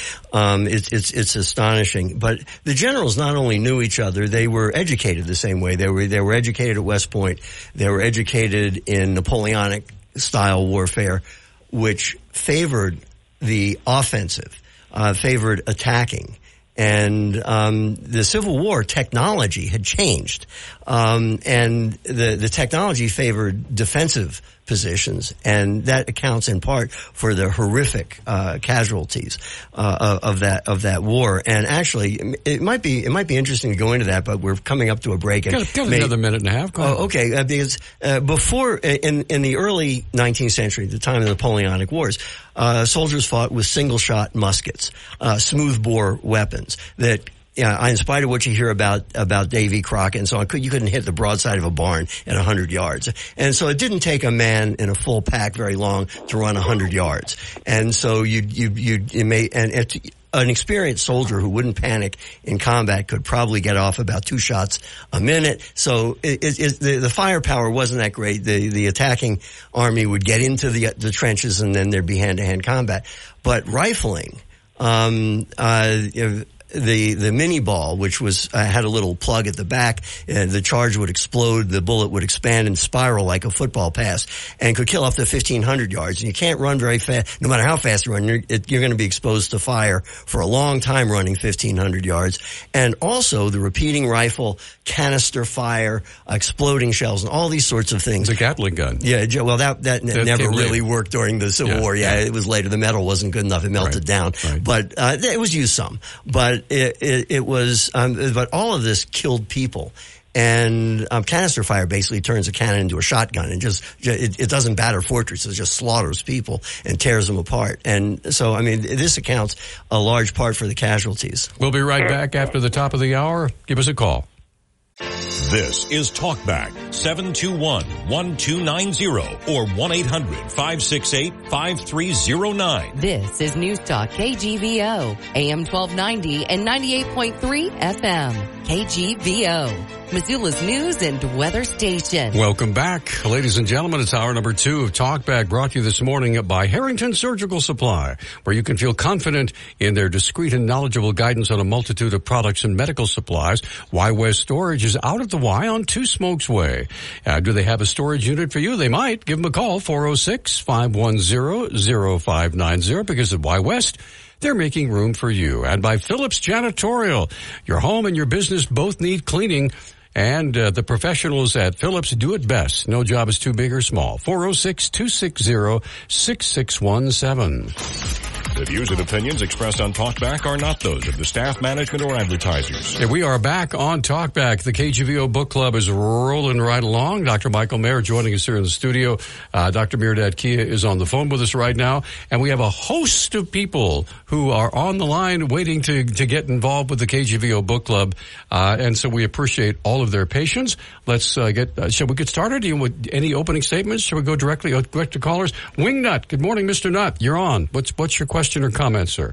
L: It's astonishing. But the generals not only knew each other, they were educated the same way. They were educated at West Point. They were educated in Napoleonic style warfare, which favored the offensive, favored attacking. And the Civil War technology had changed, and the technology favored defensive positions, and that accounts in part for the horrific casualties of that war. And actually, it might be interesting to go into that, but we're coming up to a break.
C: Got another minute and a half. Go ahead.
L: Okay, because before in the early 19th century, the time of the Napoleonic Wars, soldiers fought with single-shot muskets, smooth-bore weapons that. Yeah, in spite of what you hear about Davy Crockett and so on, you couldn't hit the broadside of a barn at 100 yards. And so it didn't take a man in a full pack very long to run 100 yards. And so an experienced soldier who wouldn't panic in combat could probably get off about 2 shots a minute. So the firepower wasn't that great. The attacking army would get into the trenches and then there'd be hand-to-hand combat. But rifling, the mini ball, which was had a little plug at the back, the charge would explode, the bullet would expand and spiral like a football pass, and could kill up to 1,500 yards. And you can't run very fast. No matter how fast you run, you're going to be exposed to fire for a long time running 1,500 yards. And also the repeating rifle, canister fire, exploding shells, and all these sorts of things.
C: The Gatling gun.
L: Yeah, well, that never really worked during the Civil War. Yeah, it was later. The metal wasn't good enough. It melted down. Right. But it was used some. But it was, but all of this killed people. And canister fire basically turns a cannon into a shotgun, and it doesn't batter fortresses, it just slaughters people and tears them apart. And so, I mean, this accounts a large part for the casualties.
C: We'll be right back after the top of the hour. Give us a call.
A: This is Talkback, 721-1290 or 1-800-568-5309.
B: This is News Talk KGVO, AM 1290 and 98.3 FM. KGVO, Missoula's news and weather station.
C: Welcome back. Ladies and gentlemen, it's hour number 2 of Talkback, brought to you this morning by Harrington Surgical Supply, where you can feel confident in their discreet and knowledgeable guidance on a multitude of products and medical supplies. Y West Storage is out at the Y on Two Smokes Way. Do they have a storage unit for you? They might. Give them a call, 406-510-0590, because at Y West, they're making room for you. And by Phillips Janitorial. Your home and your business both need cleaning, and the professionals at Phillips do it best. No job is too big or small. 406-260-6617.
A: The views and opinions expressed on Talkback are not those of the staff, management, or advertisers.
C: Yeah, we are back on Talkback. The KGVO Book Club is rolling right along. Dr. Michael Mayer joining us here in the studio. Dr. Mirdad Kia is on the phone with us right now. And we have a host of people who are on the line waiting to get involved with the KGVO Book Club. And so we appreciate all of their patience. Let's shall we get started? Any opening statements? Shall we go directly to callers? Wingnut, good morning, Mr. Nutt. You're on. What's your question or comment, sir?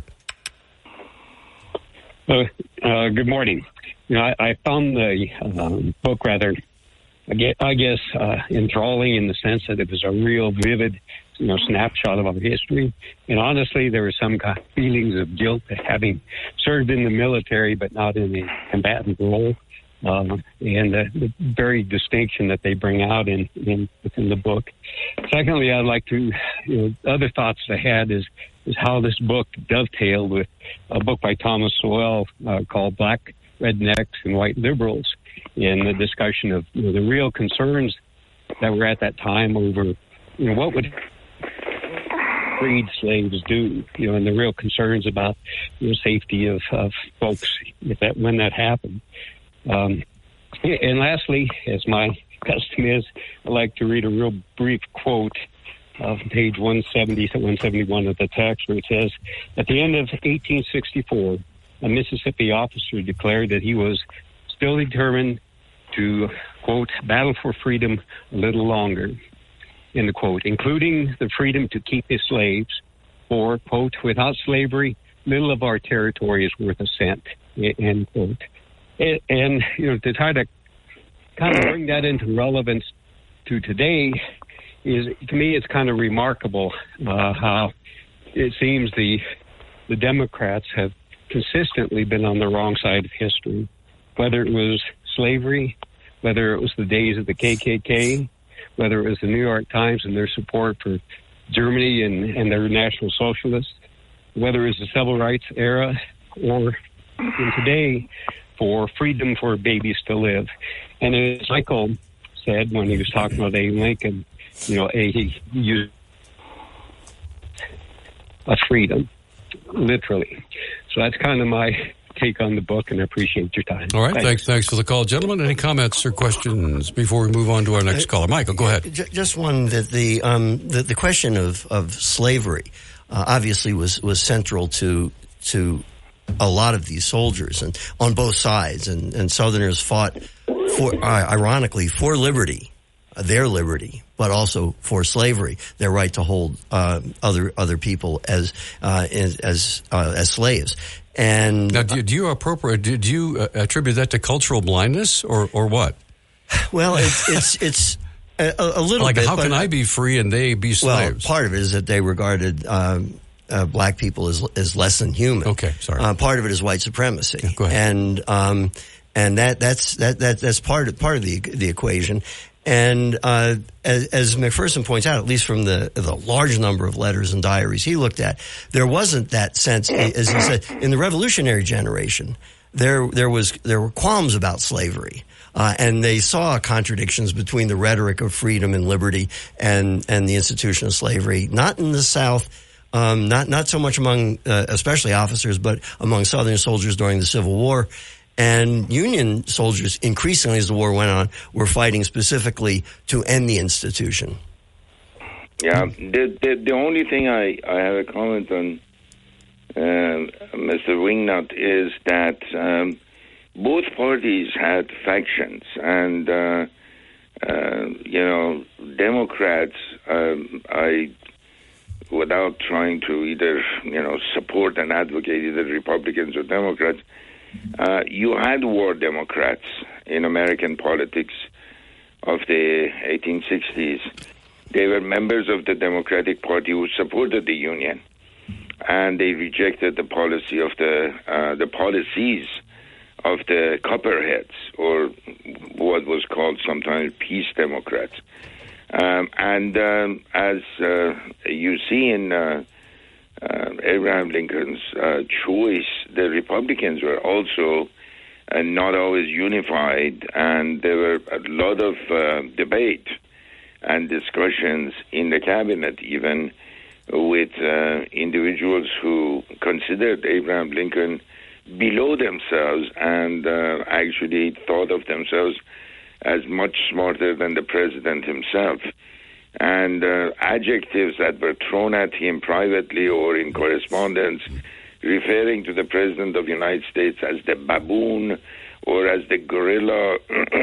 R: Good morning. I found the book rather, I guess, enthralling in the sense that it was a real vivid, snapshot of our history. And honestly, there were some feelings of guilt at having served in the military, but not in a combatant role. And the very distinction that they bring out within the book. Secondly, I'd like to, other thoughts I had is how this book dovetailed with a book by Thomas Sowell called Black Rednecks and White Liberals, in the discussion of the real concerns that were at that time over, what would freed slaves do, and the real concerns about safety of folks when that happened. And lastly, as my custom is, I'd like to read a real brief quote of page 170 to 171 of the text, where it says, at the end of 1864, a Mississippi officer declared that he was still determined to, quote, battle for freedom a little longer, end quote, including the freedom to keep his slaves, for, quote, without slavery, little of our territory is worth a cent, end quote. And, to try to kind of bring that into relevance to today is, to me, it's kind of remarkable how it seems the Democrats have consistently been on the wrong side of history, whether it was slavery, whether it was the days of the KKK, whether it was the New York Times and their support for Germany and their National Socialists, whether it was the Civil Rights era, or in today, for freedom for babies to live. And as Michael said when he was talking about Abe Lincoln, he used a freedom, literally. So that's kind of my take on the book, and I appreciate your time.
C: All right, thanks for the call, gentlemen. Any comments or questions before we move on to our next caller? Michael, go ahead.
L: Just one, that the question of slavery obviously was central to a lot of these soldiers, and on both sides, and Southerners fought ironically for liberty, their liberty, but also for slavery, their right to hold other people as slaves. And
C: now, do you attribute that to cultural blindness or what?
L: Well, it's a little
C: like
L: bit.
C: How can I be free and they be slaves?
L: Well, part of it is that they regarded black people as less than human.
C: Okay, sorry.
L: Part of it is white supremacy.
C: Okay, go ahead.
L: And that's part of the equation. And as McPherson points out, at least from the large number of letters and diaries he looked at, there wasn't that sense, as he said, in the revolutionary generation. There were qualms about slavery, and they saw contradictions between the rhetoric of freedom and liberty and the institution of slavery. Not in the South, not so much among especially officers, but among Southern soldiers during the Civil War. And Union soldiers, increasingly as the war went on, were fighting specifically to end the institution.
O: Yeah, the only thing I have a comment on, Mr. Wingnut, is that both parties had factions, and Democrats, without trying to either support and advocate either Republicans or Democrats. You had war Democrats in American politics of the 1860s. They were members of the Democratic Party who supported the Union, and they rejected the policy of the policies of the Copperheads, or what was called sometimes Peace Democrats. As you see in Abraham Lincoln's choice, the Republicans were also not always unified, and there were a lot of debate and discussions in the cabinet, even with individuals who considered Abraham Lincoln below themselves and actually thought of themselves as much smarter than the president himself. And adjectives that were thrown at him privately or in correspondence, referring to the President of the United States as the baboon or as the gorilla,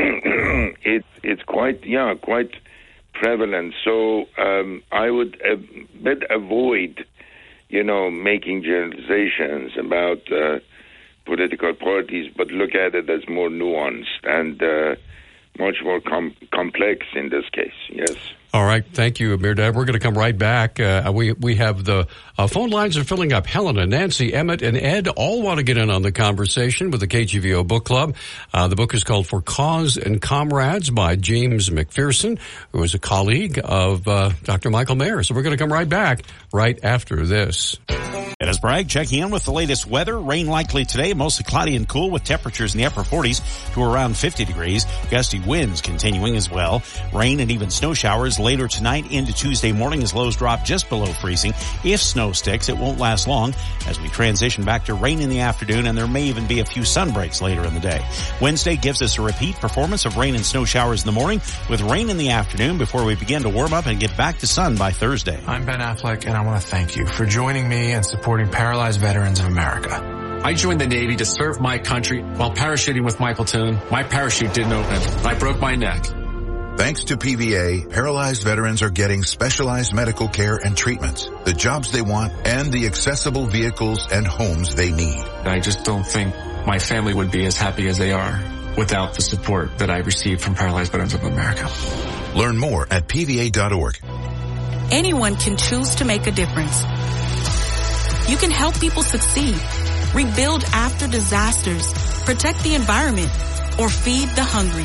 O: it's quite prevalent. So I would avoid, making generalizations about political parties, but look at it as more nuanced and much more complex in this case. Yes.
C: All right. Thank you, Mirdad. We're going to come right back. We have the phone lines are filling up. Helena, Nancy, Emmett, and Ed all want to get in on the conversation with the KGVO Book Club. The book is called For Cause and Comrades by James McPherson, who is a colleague of Dr. Michael Mayer. So we're going to come right back right after this.
D: It is Bragg checking in with the latest weather. Rain likely today, mostly cloudy and cool with temperatures in the upper 40s to around 50 degrees. Gusty winds continuing as well. Rain and even snow showers later tonight into Tuesday morning as lows drop just below freezing. If snow sticks, it won't last long as we transition back to rain in the afternoon, and there may even be a few sun breaks later in the day. Wednesday gives us a repeat performance of rain and snow showers in the morning with rain in the afternoon before we begin to warm up and get back to sun by Thursday.
S: I'm Ben Affleck, and I want to thank you for joining me and supporting Paralyzed Veterans of America.
T: I joined the Navy to serve my country. While parachuting with my platoon, my parachute didn't open. I broke my neck.
U: Thanks to PVA, paralyzed veterans are getting specialized medical care and treatments, the jobs they want, and the accessible vehicles and homes they need.
T: I just don't think my family would be as happy as they are without the support that I received from Paralyzed Veterans of America.
U: Learn more at PVA.org.
V: Anyone can choose to make a difference. You can help people succeed, rebuild after disasters, protect the environment, or feed the hungry.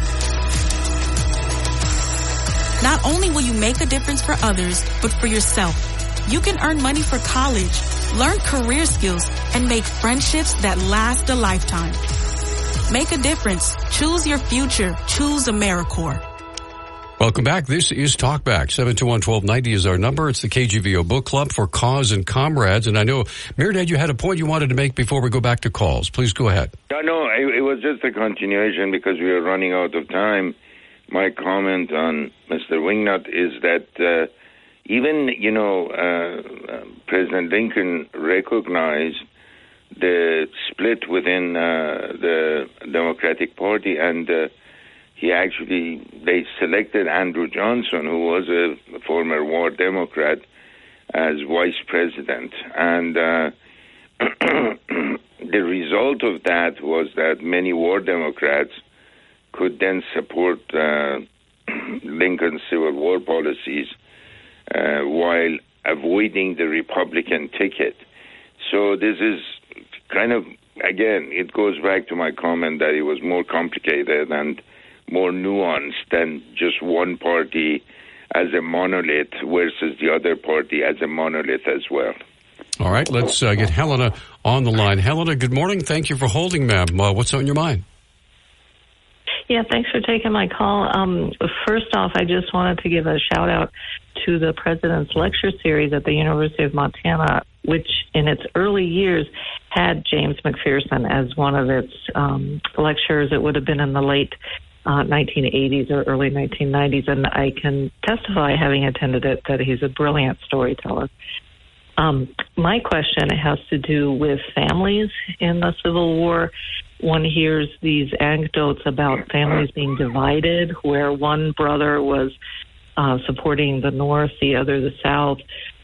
V: Not only will you make a difference for others, but for yourself. You can earn money for college, learn career skills, and make friendships that last a lifetime. Make a difference. Choose your future. Choose AmeriCorps.
C: Welcome back. This is Talkback. 721-1290 is our number. It's the KGVO Book Club for Cause and Comrades. And I know, Mirdad, you had a point you wanted to make before we go back to calls. Please go ahead.
O: No, it was just a continuation because we are running out of time. My comment on Mr. Wingnut is that even, President Lincoln recognized the split within the Democratic Party, and they selected Andrew Johnson, who was a former war Democrat, as vice president. And the result of that was that many war Democrats could then support Lincoln's Civil War policies while avoiding the Republican ticket. So this is kind of, again, it goes back to my comment that it was more complicated and more nuanced than just one party as a monolith versus the other party as a monolith as well.
C: All right, let's get Helena on the line. Helena, good morning. Thank you for holding, ma'am. What's on your mind?
G: Yeah, thanks for taking my call. First off, I just wanted to give a shout out to the President's Lecture Series at the University of Montana, which in its early years had James McPherson as one of its lecturers. It would have been in the late 1980s or early 1990s, and I can testify, having attended it, that he's a brilliant storyteller. My question has to do with families in the Civil War. One hears these anecdotes about families being divided, where one brother was supporting the North, the other the South.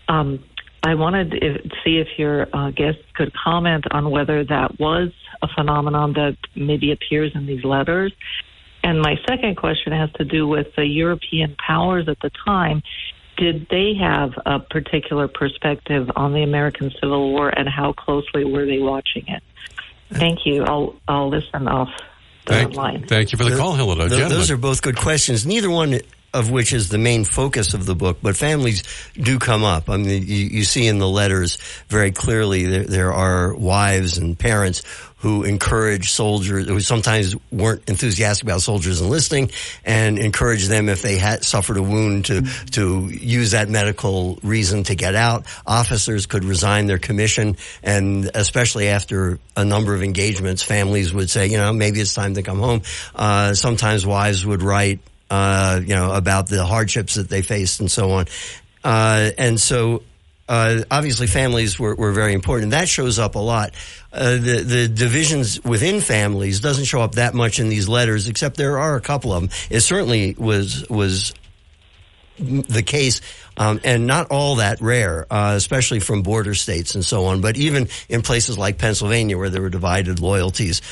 G: I wanted to see if your guest could comment on whether that was a phenomenon that maybe appears in these letters. And my second question has to do with the European powers at the time. Did they have a particular perspective on the American Civil War, and how closely were they watching it? Thank you. I'll listen off the line.
C: Thank you for the call, Helena.
L: Those are both good questions. Neither one of which is the main focus of the book, but families do come up. I mean, you see in the letters very clearly there are wives and parents who encourage soldiers, who sometimes weren't enthusiastic about soldiers enlisting, and encourage them, if they had suffered a wound, to use that medical reason to get out. Officers could resign their commission, and especially after a number of engagements, families would say, maybe it's time to come home. Sometimes wives would write, about the hardships that they faced and so on. Obviously families were very important. That shows up a lot. The divisions within families doesn't show up that much in these letters, except there are a couple of them. It certainly was the case, and not all that rare, especially from border states and so on. But even in places like Pennsylvania, where there were divided loyalties,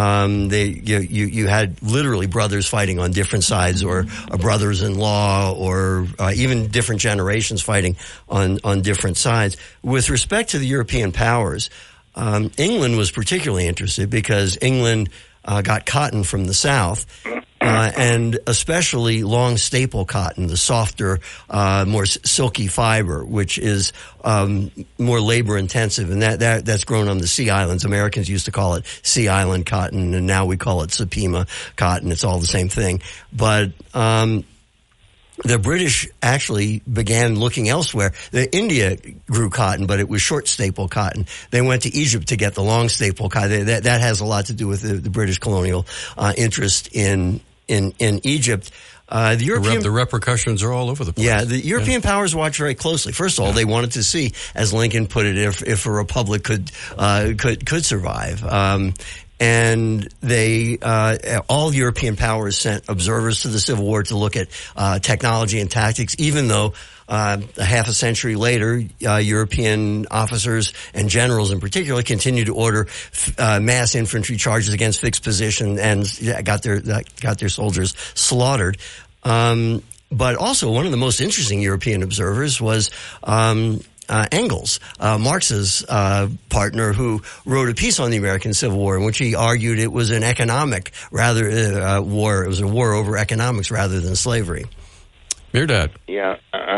L: you had literally brothers fighting on different sides, or brothers-in-law, or even different generations fighting on different sides. With respect to the European powers, England was particularly interested because England got cotton from the South. And especially long staple cotton, the softer, more silky fiber, which is more labor intensive, and that's grown on the Sea Islands. Americans used to call it Sea Island cotton, and now we call it Supima cotton. It's all the same thing. But the British actually began looking elsewhere. India grew cotton, but it was short staple cotton. They went to Egypt to get the long staple cotton. That has a lot to do with the British colonial interest in Egypt. The
C: repercussions are all over the place.
L: Yeah, the European powers watch very closely. First of all, they wanted to see, as Lincoln put it, if a republic could survive. And they, all European powers sent observers to the Civil War to look at technology and tactics, even though a half a century later, European officers and generals in particular continued to order mass infantry charges against fixed position and got their soldiers slaughtered. But also one of the most interesting European observers was Engels, Marx's partner, who wrote a piece on the American Civil War in which he argued it was an economic war. It was a war over economics rather than slavery.
C: Mirdad.
O: Yeah.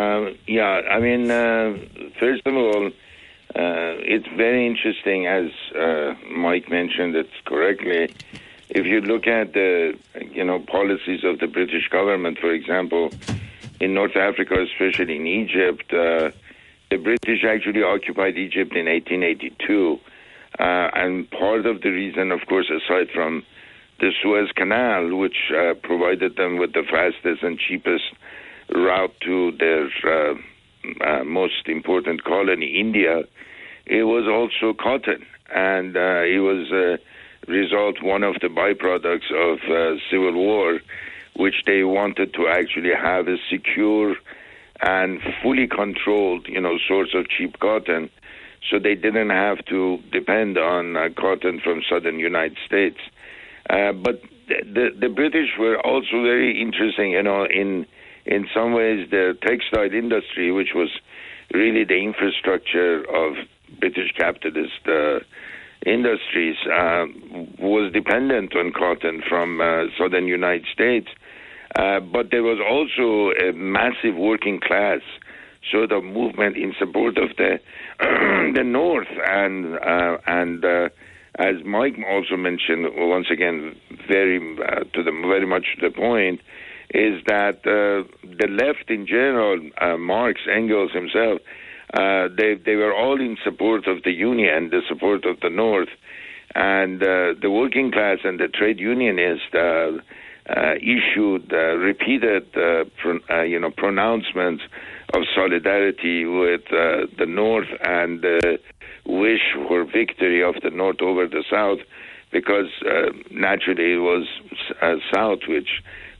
O: I mean, first of all, it's very interesting, as Mike mentioned it correctly. If you look at the, policies of the British government, for example, in North Africa, especially in Egypt, the British actually occupied Egypt in 1882. And part of the reason, of course, aside from the Suez Canal, which provided them with the fastest and cheapest route to their most important colony, India, it was also cotton. And it was one of the byproducts of Civil War which they wanted to actually have a secure and fully controlled, source of cheap cotton, so they didn't have to depend on cotton from southern United States. But the British were also very interesting, in some ways the textile industry, which was really the infrastructure of British capitalist industries, was dependent on cotton from southern United States. But there was also a massive working class sort of movement in support of the North, and as Mike also mentioned, once again, very much to the point, is that the left in general, Marx, Engels himself, they were all in support of the Union, the support of the North, and the working class and the trade unionists issued repeated pronouncements of solidarity with the North and the wish for victory of the North over the South, because naturally it was South which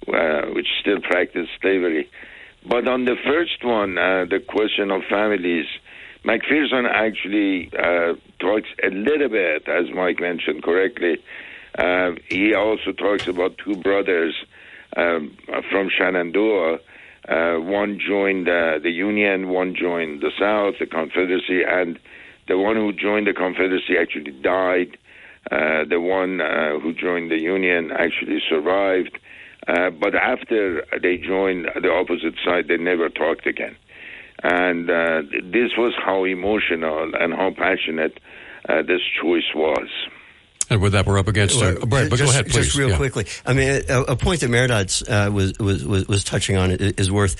O: still practiced slavery. But on the first one, the question of families, McPherson actually talks a little bit, as Mike mentioned correctly. He also talks about two brothers from Shenandoah. One joined the Union, one joined the South, the Confederacy, and the one who joined the Confederacy actually died. The one who joined the Union actually survived. But after they joined the opposite side, they never talked again. And this was how emotional and how passionate this choice was.
C: And with that, we're up against Brett. But go ahead, please.
L: Just real quickly. I mean, a point that Meredith was touching on is worth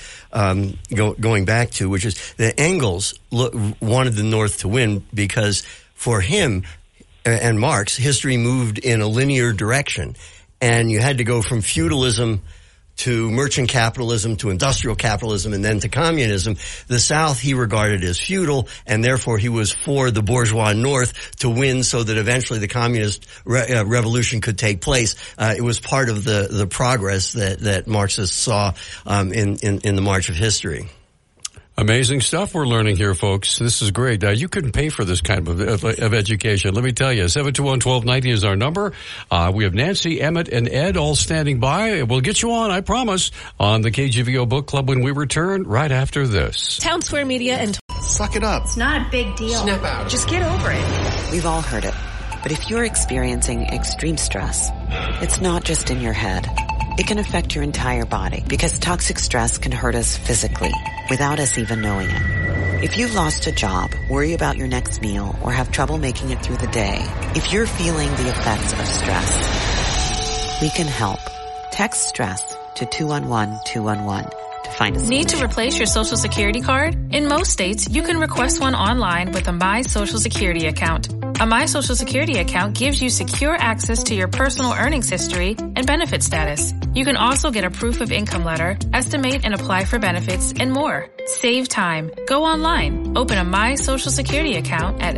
L: going back to, which is that Engels wanted the North to win because for him and Marx, history moved in a linear direction, and you had to go from feudalism to merchant capitalism, to industrial capitalism, and then to communism. The South he regarded as feudal, and therefore he was for the bourgeois North to win so that eventually the communist revolution could take place. It was part of the progress that Marxists saw in the march of history.
C: Amazing stuff we're learning here, folks. This is great. You couldn't pay for this kind of education. Let me tell you, 721-1290 is our number. We have Nancy, Emmett, and Ed all standing by. We'll get you on, I promise, on the KGVO Book Club when we return right after this.
H: Town Square Media and...
M: Suck it up.
H: It's not a big deal.
M: Snap out.
H: Just get over it.
I: We've all heard it. But if you're experiencing extreme stress, it's not just in your head. It can affect your entire body because toxic stress can hurt us physically without us even knowing it. If you've lost a job, worry about your next meal, or have trouble making it through the day, if you're feeling the effects of stress, we can help. Text stress to 211-211 to find a solution.
H: Need to replace your Social Security card? In most states, you can request one online with a My Social Security account. A My Social Security account gives you secure access to your personal earnings history and benefit status. You can also get a proof of income letter, estimate and apply for benefits, and more. Save time. Go online. Open a My Social Security account at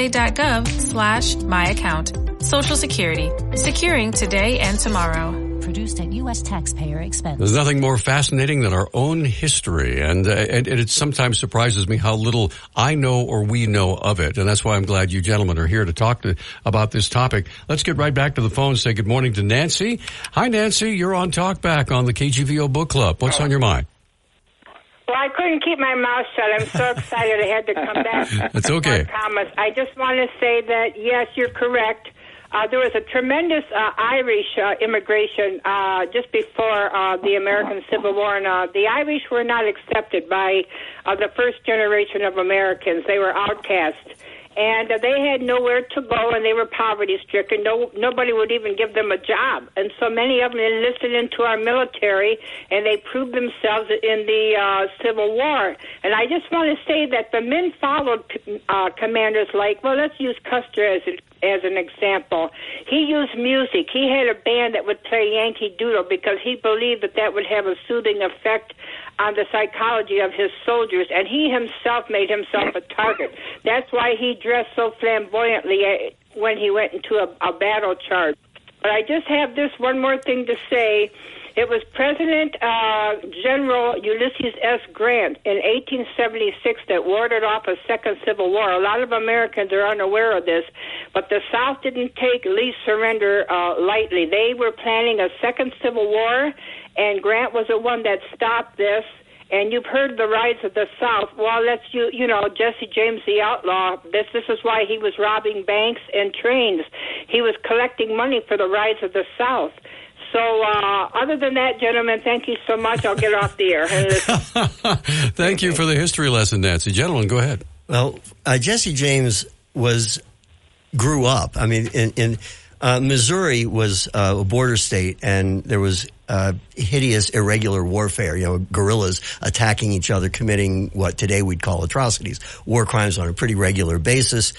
H: ssa.gov/myaccount. Social Security. Securing today and tomorrow.
N: Produced at U.S. taxpayer expense.
C: There's nothing more fascinating than our own history, and it sometimes surprises me how little I know or we know of it, and that's why I'm glad you gentlemen are here to talk about this topic. Let's get right back to the phone. Say good morning to Nancy. Hi, Nancy. You're on Talkback on the KGVO Book Club. What's on your mind?
P: Well, I couldn't keep my mouth shut. I'm so excited I had to come back.
C: That's okay.
P: Thomas, I just want to say that, yes, you're correct. There was a tremendous Irish immigration just before the American Civil War, and the Irish were not accepted by the first generation of Americans. They were outcast, and they had nowhere to go, and they were poverty-stricken. Nobody would even give them a job, and so many of them enlisted into our military, and they proved themselves in the Civil War. And I just want to say that the men followed commanders like, well, let's use Custer as an example. He used music. He had a band that would play Yankee Doodle because he believed that would have a soothing effect on the psychology of his soldiers, and he himself made himself a target. That's why he dressed so flamboyantly when he went into a battle charge. But I just have this one more thing to say. It was President General Ulysses S. Grant in 1876 that warded off a second Civil War. A lot of Americans are unaware of this, but the South didn't take Lee's surrender lightly. They were planning a second Civil War, and Grant was the one that stopped this. And you've heard the rise of the South. Well, that's you know, Jesse James the outlaw. This is why he was robbing banks and trains. He was collecting money for the rise of the South. So other than that, gentlemen, thank you so much. I'll get off the air.
C: Thank you for the history lesson, Nancy. Gentlemen, go ahead.
L: Well, Jesse James grew up. I mean, in Missouri was a border state, and there was hideous, irregular warfare, you know, guerrillas attacking each other, committing what today we'd call atrocities, war crimes on a pretty regular basis.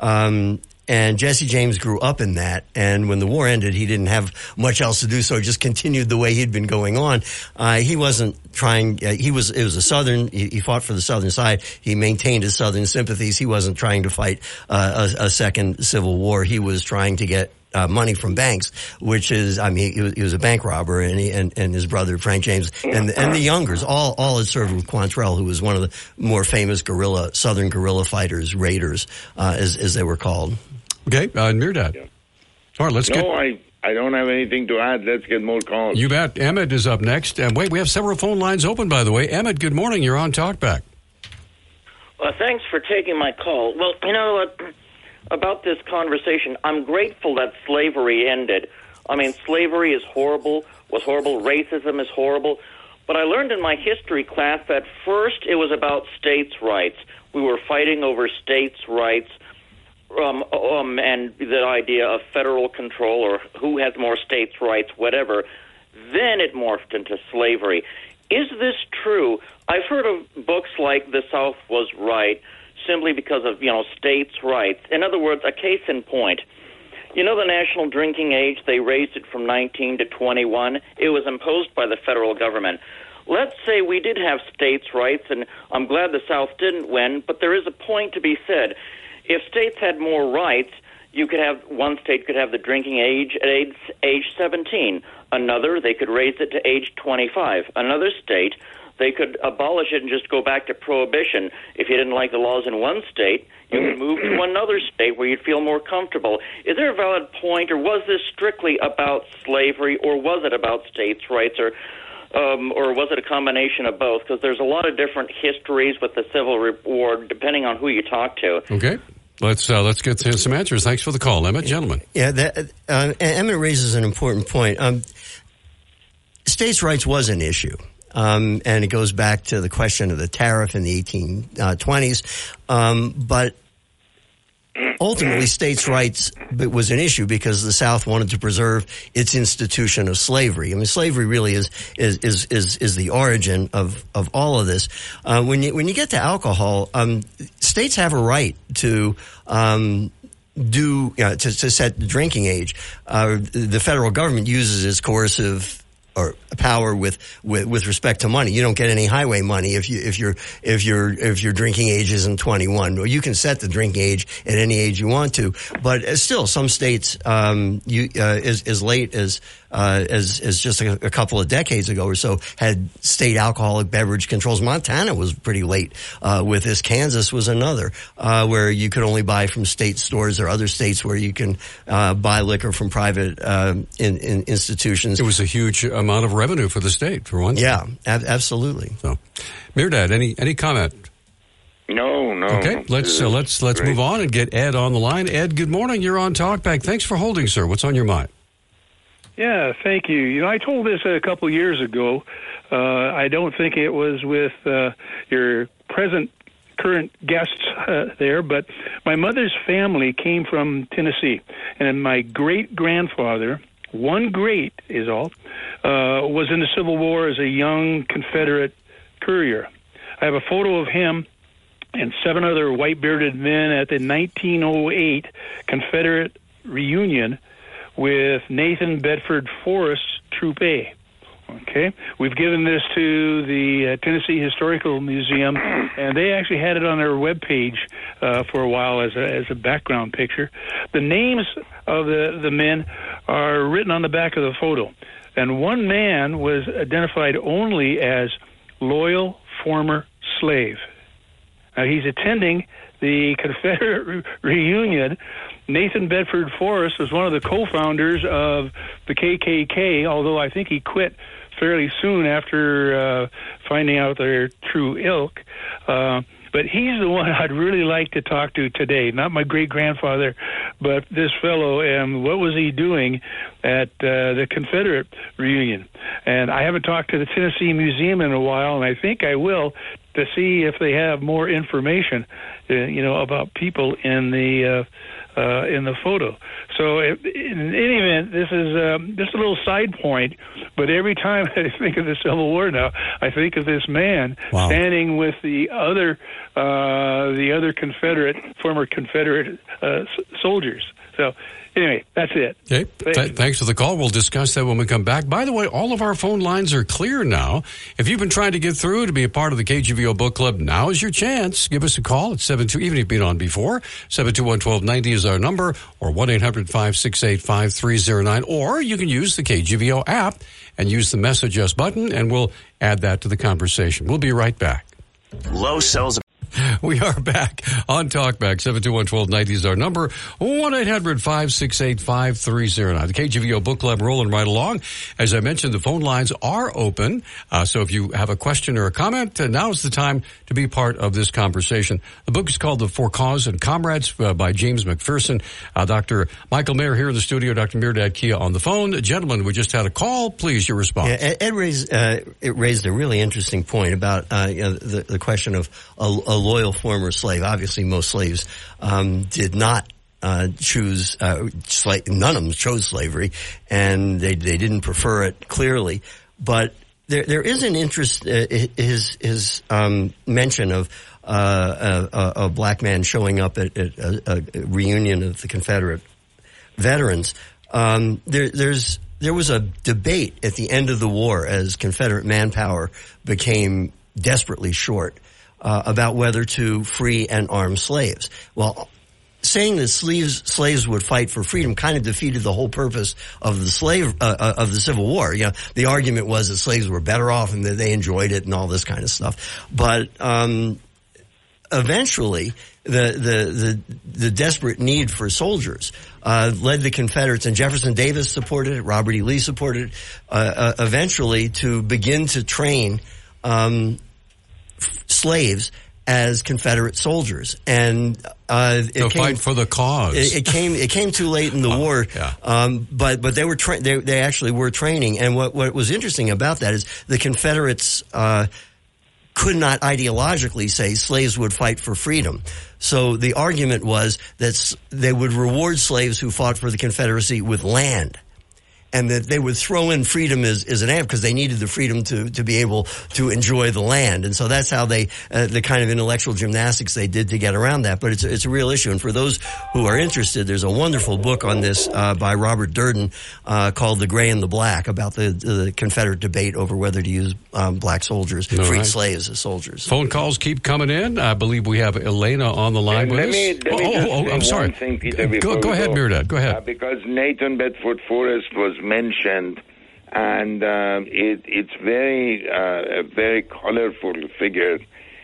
L: And Jesse James grew up in that, and when the war ended, he didn't have much else to do, so he just continued the way he'd been going on. He wasn't trying, it was a Southern, he fought for the Southern side, he maintained his Southern sympathies, he wasn't trying to fight a second Civil War, he was trying to get money from banks, which is, I mean, he was a bank robber, and his brother Frank James and the Youngers all had served with Quantrell, who was one of the more famous Southern guerrilla fighters, raiders, as they were called.
C: Okay, Mirdad. Yeah. All right, let's get...
O: I don't have anything to add. Let's get more calls.
C: You bet. Emmett is up next. And wait, we have several phone lines open, by the way. Emmett, good morning. You're on Talkback.
J: Well, thanks for taking my call. Well, you know what? About this conversation, I'm grateful that slavery ended. I mean, slavery was horrible. Racism is horrible. But I learned in my history class that first it was about states' rights. We were fighting over states' rights. And the idea of federal control or who has more states' rights, whatever. Then it morphed into slavery. Is this true? I've heard of books like The South Was Right simply because of, you know, states' rights. In other words, a case in point. You know the national drinking age, they raised it from 19 to 21. It was imposed by the federal government. Let's say we did have states' rights, and I'm glad the South didn't win, but there is a point to be said. If states had more rights, one state could have the drinking age at age 17. Another, they could raise it to age 25. Another state, they could abolish it and just go back to prohibition. If you didn't like the laws in one state, you could move to another state where you'd feel more comfortable. Is there a valid point, or was this strictly about slavery, or was it about states' rights, or was it a combination of both? Because there's a lot of different histories with the Civil War, depending on who you talk to.
C: Okay. Let's get some answers. Thanks for the call, Emmett. Gentlemen.
L: Yeah, Emmett raises an important point. States' rights was an issue. And it goes back to the question of the tariff in the 1820s. But ultimately, states' rights was an issue because the South wanted to preserve its institution of slavery. I mean, slavery really is the origin of all of this. When you get to alcohol, states have a right to to set the drinking age. The federal government uses its coercive or power with respect to money. You don't get any highway money if your drinking age isn't 21. Well, you can set the drinking age at any age you want to, but still, some states as late as just a couple of decades ago or so had state alcoholic beverage controls. Montana was pretty late with this. Kansas was another where you could only buy from state stores. There are other states where you can buy liquor from private institutions.
C: It was a huge amount of revenue for the state, for one.
L: Yeah, absolutely.
C: So, Mirdad, any comment?
O: No.
C: Okay, let's move on and get Ed on the line. Ed, good morning. You're on Talkback. Thanks for holding, sir. What's on your mind?
K: Yeah, thank you. You know, I told this a couple years ago. I don't think it was with your current guests there, but my mother's family came from Tennessee, and my great-grandfather, one great is all, was in the Civil War as a young Confederate courier. I have a photo of him and 7 other white-bearded men at the 1908 Confederate reunion with Nathan Bedford Forrest, Troop A. Okay, we've given this to the Tennessee Historical Museum, and they actually had it on their webpage for a while as a background picture. The names of the men are written on the back of the photo. And one man was identified only as loyal former slave. Now, he's attending the Confederate reunion. Nathan Bedford Forrest was one of the co-founders of the KKK, although I think he quit fairly soon after finding out their true ilk. But he's the one I'd really like to talk to today, not my great-grandfather, but this fellow, and what was he doing at the Confederate reunion. And I haven't talked to the Tennessee Museum in a while, and I think I will, to see if they have more information, about people in the photo. So in any event, this is just a little side point, but every time I think of the Civil War now, I think of this man standing with the other former Confederate soldiers. So anyway, that's it.
C: Okay. Thanks for the call. We'll discuss that when we come back. By the way, all of our phone lines are clear now. If you've been trying to get through to be a part of the KGVO Book Club, now is your chance. Give us a call at 72, even if you've been on before, 721-1290 is our number, or 1-800-568-5309, or you can use the KGVO app and use the Message Us button, and we'll add that to the conversation. We'll be right back.
E: Low sells.
C: We are back on Talkback. 721-1290 is our number. 1-800-568-5309. The KGVO Book Club rolling right along. As I mentioned, the phone lines are open. So if you have a question or a comment, now is the time to be part of this conversation. The book is called The For Cause and Comrades by James McPherson. Dr. Michael Mayer here in the studio, Dr. Mirdad Kia on the phone. Gentlemen, we just had a call. Please, your response.
L: Yeah, Ed raised a really interesting point about the question of a loyal former slave. Obviously, most slaves did not choose none of them chose slavery, and they didn't prefer it clearly. But there is an interest. His mention of a black man showing up at a reunion of the Confederate veterans. There was a debate at the end of the war as Confederate manpower became desperately short about whether to free and arm slaves. Well, saying that slaves would fight for freedom kind of defeated the whole purpose of the Civil War. The argument was that slaves were better off and that they enjoyed it and all this kind of stuff. But eventually, the desperate need for soldiers led the Confederates, and Jefferson Davis supported it, Robert E. Lee supported it, eventually to begin to train slaves as Confederate soldiers, and
C: fight for the cause.
L: It came too late in the war, but they were they actually were training. And what was interesting about that is the Confederates could not ideologically say slaves would fight for freedom. So the argument was that they would reward slaves who fought for the Confederacy with land, and that they would throw in freedom as an ad because they needed the freedom to be able to enjoy the land. And so that's how the kind of intellectual gymnastics they did to get around that. But it's a real issue. And for those who are interested, there's a wonderful book on this by Robert Durden called The Gray and the Black, about the Confederate debate over whether to use black soldiers, freed slaves as soldiers.
C: Phone calls keep coming in. I believe we have Elena on the line with us. I'm sorry.
O: Thing, Peter,
C: go ahead, Mirdad. Go ahead.
O: Because Nathan Bedford Forrest was mentioned, and it's a very colorful figure.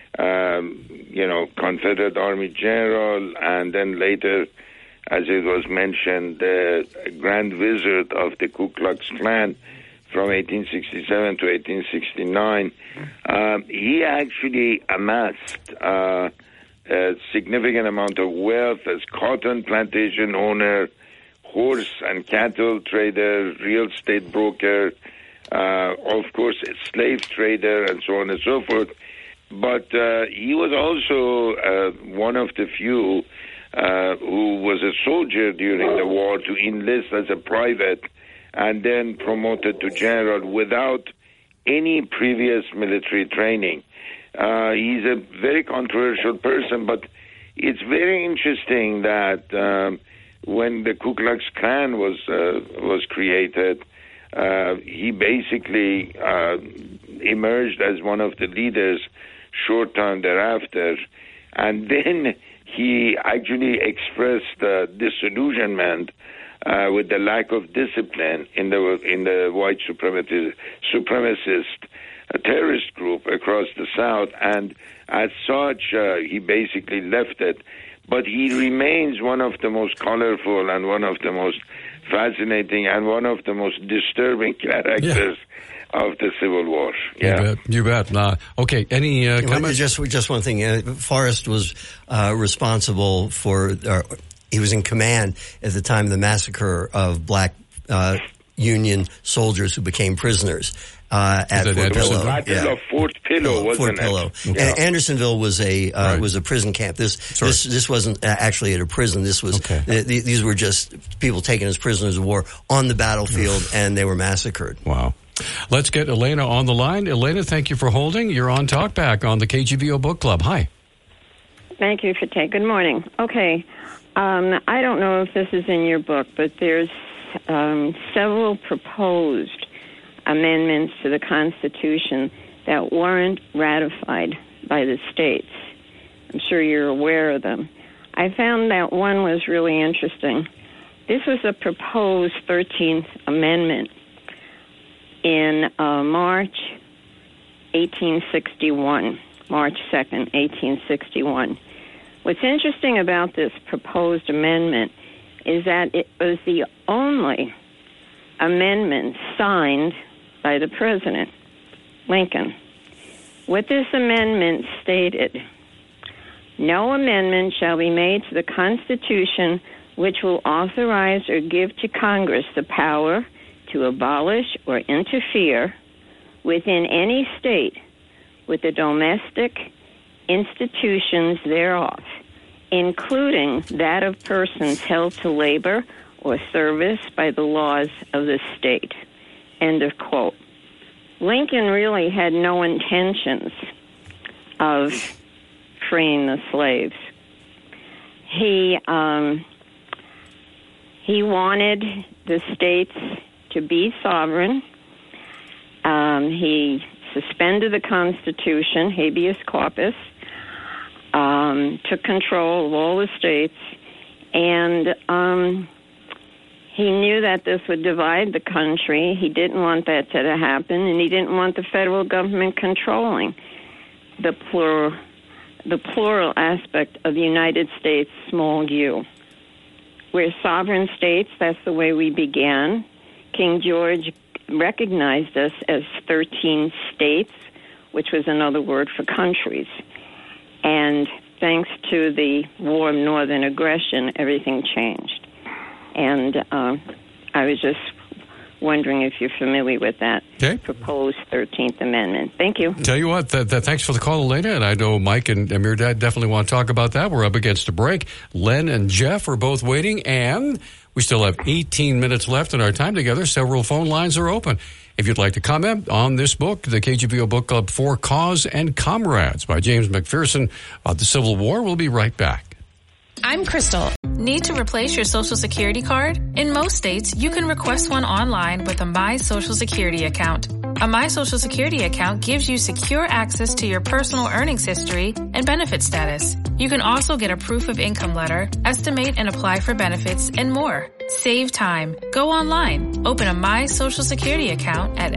O: Confederate Army General, and then later, as it was mentioned, the Grand Wizard of the Ku Klux Klan from 1867 to 1869. He actually amassed a significant amount of wealth as cotton plantation owner, horse and cattle trader, real estate broker, of course, a slave trader, and so on and so forth. But he was also one of the few who was a soldier during the war to enlist as a private and then promoted to general without any previous military training. He's a very controversial person, but it's very interesting that when the Ku Klux Klan was created, he basically emerged as one of the leaders short time thereafter, and then he actually expressed disillusionment with the lack of discipline in the white supremacist terrorist group across the South, and as such, he basically left it. But he remains one of the most colorful and one of the most fascinating and one of the most disturbing characters of the Civil War. Yeah,
C: you bet. Okay, any comments?
L: Just one thing. Forrest was responsible for. He was in command at the time of the massacre of black Union soldiers who became prisoners at Fort Pillow.
O: Battle of Fort Pillow, wasn't it?
L: And Andersonville was a prison camp. This wasn't actually at a prison. This was these were just people taken as prisoners of war on the battlefield, and they were massacred.
C: Wow. Let's get Elena on the line. Elena, thank you for holding. You're on Talkback on the KGVO Book Club. Hi.
E: Thank you for taking. Good morning. Okay. I don't know if this is in your book, but there's several proposed amendments to the Constitution that weren't ratified by the states. I'm sure you're aware of them. I found that one was really interesting. This was a proposed 13th Amendment in March 1861, March 2nd, 1861. What's interesting about this proposed amendment is that it was the only amendment signed by the President, Lincoln. What this amendment stated, no amendment shall be made to the Constitution which will authorize or give to Congress the power to abolish or interfere within any state with the domestic institutions thereof, including that of persons held to labor or service by the laws of the state. End of quote. Lincoln really had no intentions of freeing the slaves. He wanted the states to be sovereign. He suspended the Constitution, habeas corpus, took control of all the states, and he knew that this would divide the country. He didn't want that to happen, and he didn't want the federal government controlling the plural aspect of the United States, small u. We're sovereign states. That's the way we began. King George recognized us as 13 states, which was another word for countries. And thanks to the War of Northern Aggression, everything changed. And I was just wondering if you're familiar with that proposed 13th Amendment. Thank you.
C: Tell you what, thanks for the call, Elena, and I know Mike and Amir definitely want to talk about that. We're up against a break. Len and Jeff are both waiting, and we still have 18 minutes left in our time together. Several phone lines are open. If you'd like to comment on this book, the KGVO Book Club, For Cause and Comrades by James McPherson about the Civil War, we'll be right back.
H: I'm Crystal. Need to replace your Social Security card? In most states, you can request one online with a My Social Security account. A My Social Security account gives you secure access to your personal earnings history and benefit status. You can also get a proof of income letter, estimate and apply for benefits, and more. Save time. Go online. Open a My Social Security account at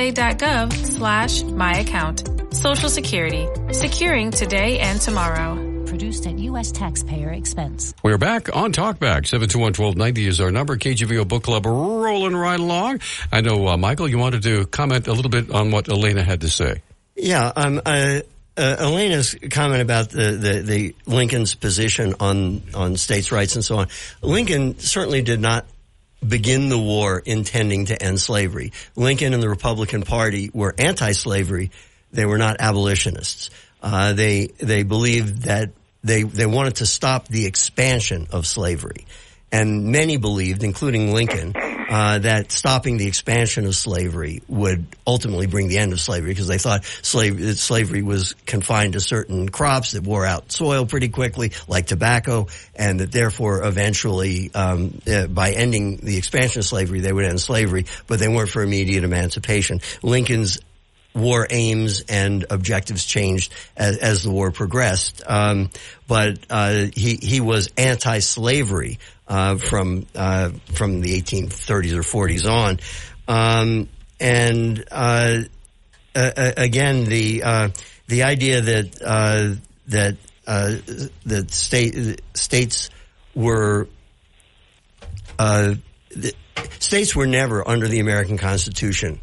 H: ssa.gov/myaccount. Social Security. Securing today and tomorrow.
N: Produced at U.S. taxpayer expense.
C: We're back on Talkback. 721-1290 is our number. KGVO Book Club rolling right along. I know, Michael, you wanted to comment a little bit on what Elena had to say.
L: Yeah, Elena's comment about the Lincoln's position on states' rights and so on. Lincoln certainly did not begin the war intending to end slavery. Lincoln and the Republican Party were anti-slavery. They were not abolitionists. They believed that they wanted to stop the expansion of slavery. And many believed, including Lincoln, that stopping the expansion of slavery would ultimately bring the end of slavery, because they thought slavery was confined to certain crops that wore out soil pretty quickly, like tobacco, and that therefore eventually, by ending the expansion of slavery, they would end slavery, but they weren't for immediate emancipation. Lincoln's war aims and objectives changed as the war progressed. But he was anti-slavery from the 1830s or 40s on. Again, the idea that states were states were never under the American Constitution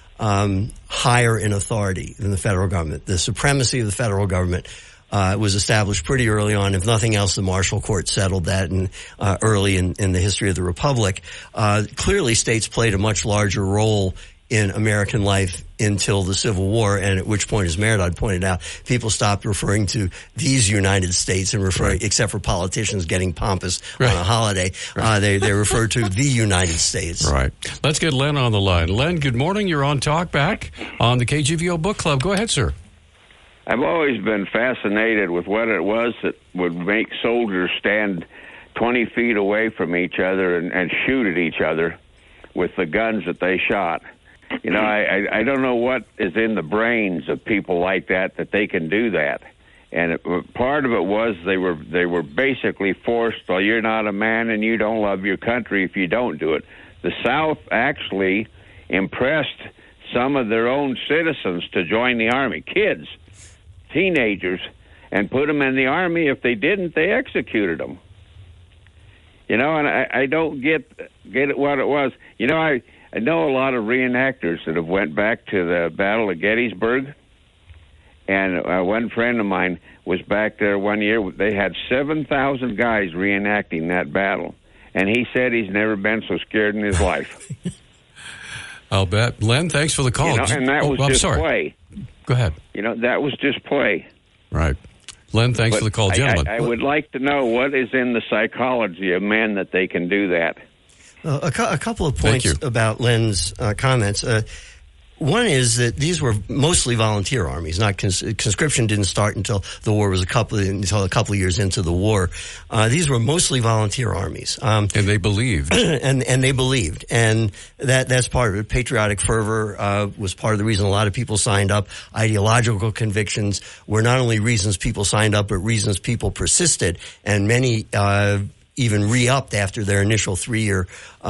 L: higher in authority than the federal government. The supremacy of the federal government was established pretty early on. If nothing else, the Marshall Court settled that early in the history of the Republic. Clearly, states played a much larger role in American life until the Civil War, and at which point, as Meredith pointed out, people stopped referring to these United States and except for politicians getting pompous on a holiday, they refer to the United States.
C: Right. Let's get Len on the line. Len, good morning. You're on Talkback on the KGVO Book Club. Go ahead, sir.
F: I've always been fascinated with what it was that would make soldiers stand 20 feet away from each other and shoot at each other with the guns that they shot. You know, I don't know what is in the brains of people like that they can do that. And part of it was they were basically forced, well, you're not a man and you don't love your country if you don't do it. The South actually impressed some of their own citizens to join the Army, kids, teenagers, and put them in the Army. If they didn't, they executed them. You know, and I don't get it what it was. You know, I know a lot of reenactors that have went back to the Battle of Gettysburg, and one friend of mine was back there one year. They had 7,000 guys reenacting that battle, and he said he's never been so scared in his life.
C: I'll bet. Len, thanks for the call.
F: You know, and that was just play.
C: Go ahead.
F: You know, that was just play.
C: Right. Len, thanks for the call, gentlemen.
F: I would like to know what is in the psychology of men that they can do that.
L: A couple of points about Len's comments. One is that these were mostly volunteer armies. Not conscription didn't start until the war was a couple of years into the war. These were mostly volunteer armies,
C: and they believed,
L: and they believed, and that's part of it. Patriotic fervor was part of the reason a lot of people signed up. Ideological convictions were not only reasons people signed up, but reasons people persisted, and many even re-upped after their initial 3-year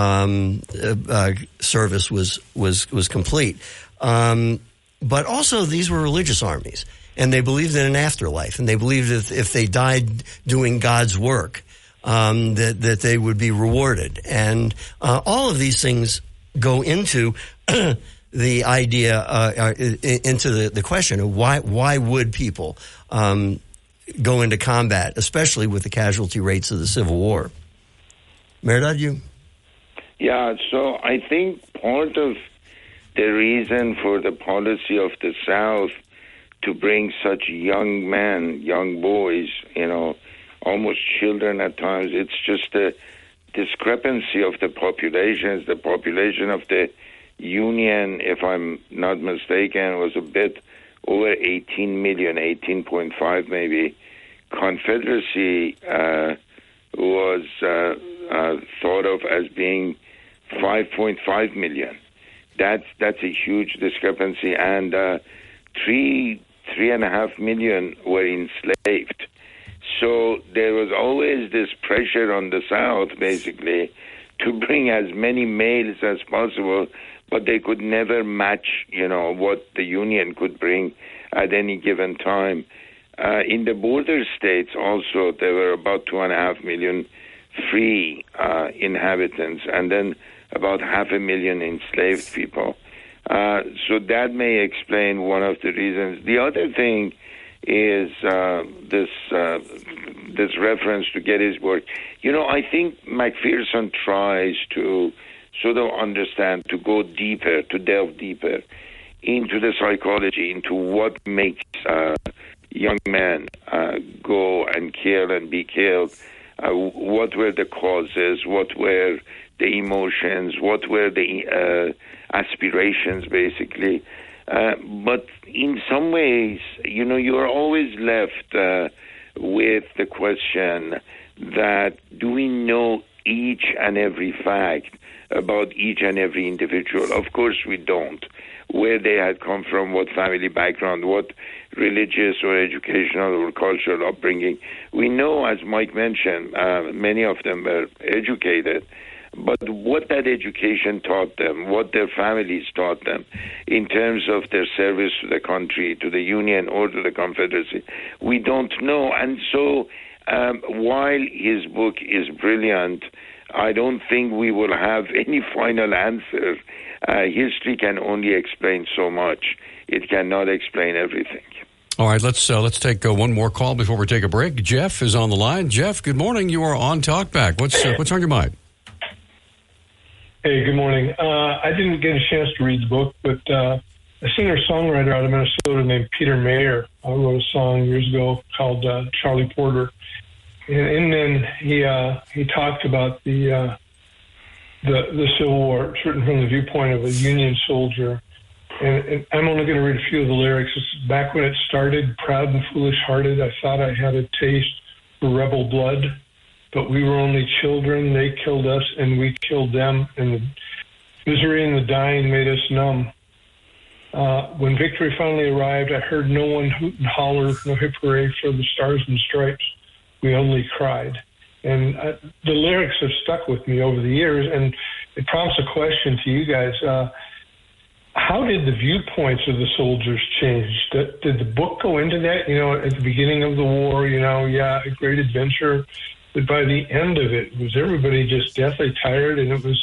L: service was complete. But also these were religious armies, and they believed in an afterlife, and they believed that if they died doing God's work, that they would be rewarded. And all of these things go into the idea, into the question of why would people go into combat, especially with the casualty rates of the Civil War. Meredith, you?
O: Yeah, so I think part of the reason for the policy of the South to bring such young men, young boys, you know, almost children at times, it's just the discrepancy of the populations. The population of the Union, if I'm not mistaken, was a bit over 18 million, 18.5 maybe. Confederacy was thought of as being 5.5 million. That's a huge discrepancy, and 3.5 million were enslaved. So there was always this pressure on the South, basically, to bring as many males as possible, but they could never match, you know, what the Union could bring at any given time. In the border states also, there were about 2.5 million free inhabitants, and then about 500,000 enslaved people. So that may explain one of the reasons. The other thing is this reference to Gettysburg. You know, I think McPherson tries to sort of understand, to go deeper, to delve deeper into the psychology, into what makes young men go and kill and be killed. What were the causes? What were the emotions? What were the aspirations, basically? But in some ways, you know, you are always left with the question that do we know each and every fact about each and every individual? Of course we don't. where they had come from, what family background, what religious or educational or cultural upbringing. We know, as Mike mentioned, many of them were educated, but what that education taught them, what their families taught them in terms of their service to the country, to the Union or to the Confederacy, we don't know. And so while his book is brilliant, I don't think we will have any final answer. History can only explain so much. It cannot explain everything.
C: All right, let's take one more call before we take a break. Jeff is on the line. Jeff, good morning. You are on Talkback. What's on your mind?
B: Hey, good morning. I didn't get a chance to read the book, but a singer-songwriter out of Minnesota named Peter Mayer wrote a song years ago called Charlie Porter. And then he talked about the Civil War. It's written from the viewpoint of a Union soldier. And I'm only going to read a few of the lyrics. It's back when it started, proud and foolish-hearted, I thought I had a taste for rebel blood. But we were only children. They killed us, and we killed them. And the misery and the dying made us numb. When victory finally arrived, I heard no one hoot and holler, no hip hooray for the stars and stripes. We only cried. And the lyrics have stuck with me over the years, and it prompts a question to you guys. How did the viewpoints of the soldiers change? Did the book go into that? At the beginning of the war, a great adventure. But by the end of it, was everybody just deathly tired? And it was,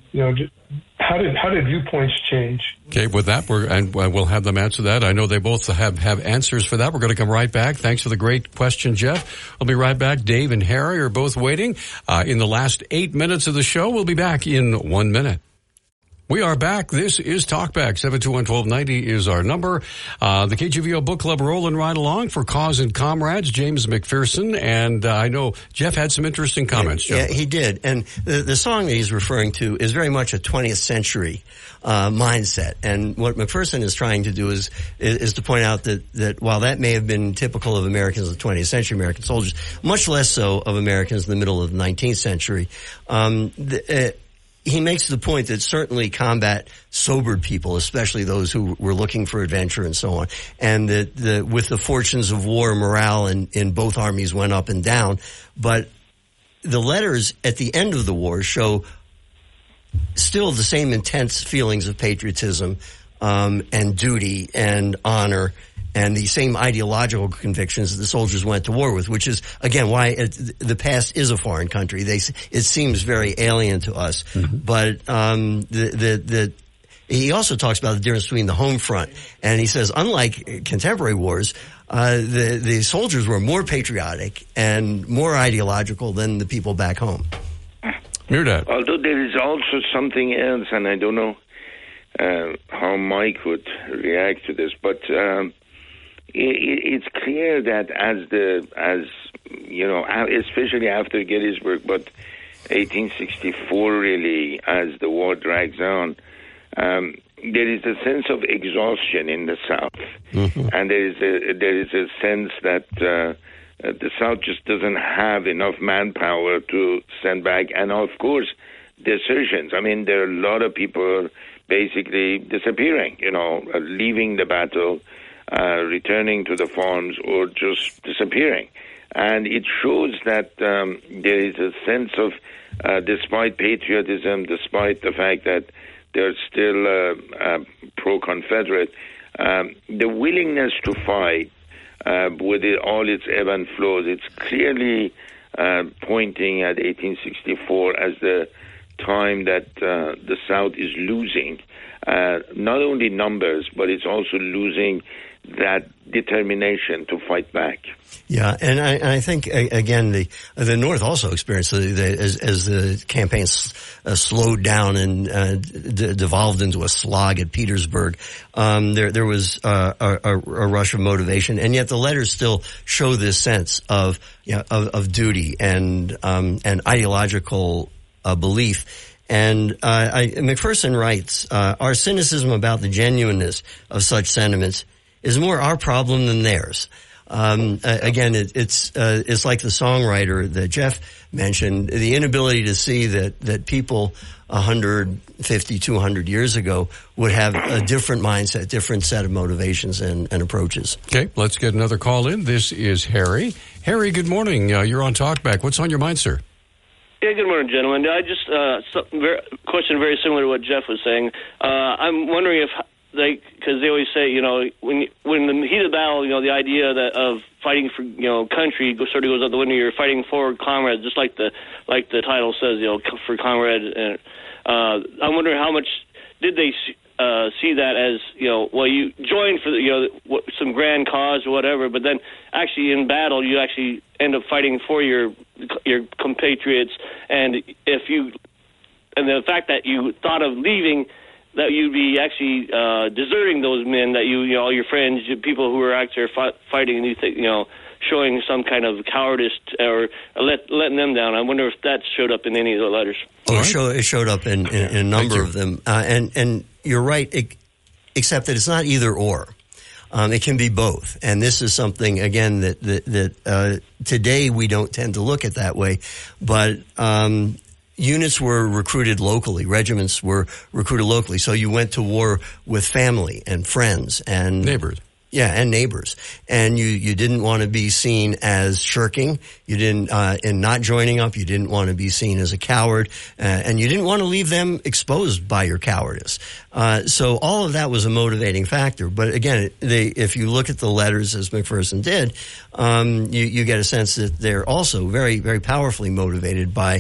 B: how did viewpoints change?
C: Okay, with that, we'll have them answer that. I know they both have answers for that. We're going to come right back. Thanks for the great question, Jeff. I'll be right back. Dave and Harry are both waiting. In the last 8 minutes of the show, we'll be back in 1 minute. We are back. This is Talkback. 721-1290 is our number. The KGVO Book Club rolling right along for Cause and Comrades, James McPherson. And I know Jeff had some interesting comments.
L: Yeah, he did. And the song that he's referring to is very much a 20th century mindset. And what McPherson is trying to do is to point out that while that may have been typical of Americans of the 20th century, American soldiers, much less so of Americans in the middle of the 19th century, he makes the point that certainly combat sobered people, especially those who were looking for adventure and so on. And that with the fortunes of war, morale in both armies went up and down. But the letters at the end of the war show still the same intense feelings of patriotism and duty and honor and the same ideological convictions that the soldiers went to war with, which is, again, why the past is a foreign country. It seems very alien to us. Mm-hmm. But he also talks about the difference between the home front. And he says, unlike contemporary wars, the soldiers were more patriotic and more ideological than the people back home.
O: Although there is also something else, and I don't know how Mike would react to this, but it's clear that as especially after Gettysburg, but 1864 really, as the war drags on, there is a sense of exhaustion in the South, mm-hmm. and there is a sense that the South just doesn't have enough manpower to send back, and of course, desertions. I mean, there are a lot of people basically disappearing, leaving the battle, returning to the farms, or just disappearing. And it shows that there is a sense of, despite patriotism, despite the fact that they're still pro-Confederate, the willingness to fight with all its ebb and flows, it's clearly pointing at 1864 as the time that the South is losing not only numbers, but it's also losing that determination to fight back.
L: Yeah, and I think again the North also experienced as the campaign slowed down and devolved into a slog at Petersburg. There was a rush of motivation, and yet the letters still show this sense of duty and ideological belief. And McPherson writes, our cynicism about the genuineness of such sentiments is more our problem than theirs. Again, it's like the songwriter that Jeff mentioned, the inability to see that people 150, 200 years ago would have a different mindset, different set of motivations and approaches.
C: Okay, let's get another call in. This is Harry. Harry, good morning. You're on Talkback. What's on your mind, sir?
A: Yeah, good morning, gentlemen. I just question very similar to what Jeff was saying. I'm wondering if, because they always say, when in the heat of battle, the idea of fighting for country sort of goes out the window. You're fighting for comrades, just like the title says, for comrades. And I'm wondering how much did they see that as you joined for some grand cause or whatever, but then actually in battle you actually end up fighting for your compatriots, and the fact that you thought of leaving, that you'd be actually deserting those men that all your friends, people who were actually fighting, and you think showing some kind of cowardice or letting them down. I wonder if that showed up in any of the letters.
L: It showed up in a number of them, and you're right, except that it's not either or. It can be both, and this is something again that today we don't tend to look at that way, but. Units were recruited locally. Regiments were recruited locally. So you went to war with family and friends and
C: neighbors.
L: Yeah, and neighbors. And you didn't want to be seen as shirking. You didn't, in not joining up, you didn't want to be seen as a coward. And you didn't want to leave them exposed by your cowardice. So all of that was a motivating factor. But again, if you look at the letters as McPherson did, you get a sense that they're also very, very powerfully motivated by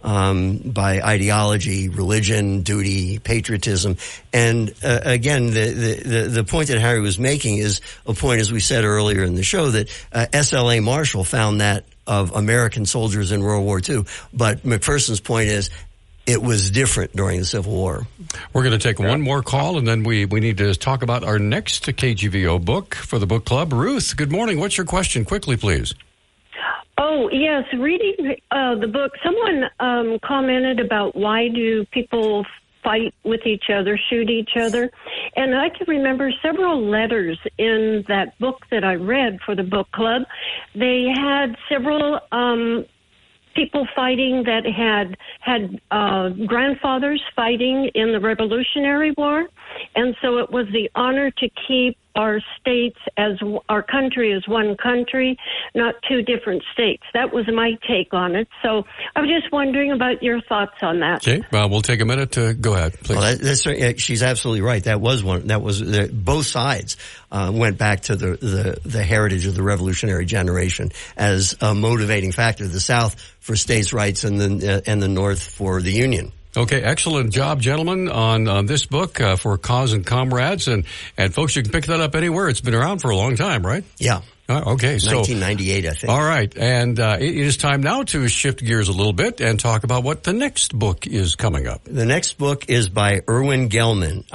L: ideology, religion, duty, patriotism. And again, the point that Harry was making is a point, as we said earlier in the show, that S.L.A. Marshall found that of American soldiers in World War II. But McPherson's point is it was different during the Civil War.
C: We're going to take one more call, and then we need to talk about our next KGVO book for the book club. Ruth, good morning. What's your question? Quickly, please.
Q: Oh, yes. Reading the book, someone commented about why do people fight with each other, shoot each other. And I can remember several letters in that book that I read for the book club. They had several people fighting that had grandfathers fighting in the Revolutionary War. And so it was the honor to keep our states as our country as one country, not two different states. That was my take on it. So I was just wondering about your thoughts on that.
C: Okay, well, we'll take a minute to go ahead, please.
L: Well, she's absolutely right. That was one. That was both sides went back to the heritage of the revolutionary generation as a motivating factor. The South for states' rights and the North for the Union.
C: Okay, excellent job, gentlemen, on this book for Cause and Comrades. And folks, you can pick that up anywhere. It's been around for a long time, right?
L: Yeah.
C: Okay, so
L: 1998, I think.
C: All right, and it is time now to shift gears a little bit and talk about what the next book is coming up.
L: The next book is by Irwin Gellman,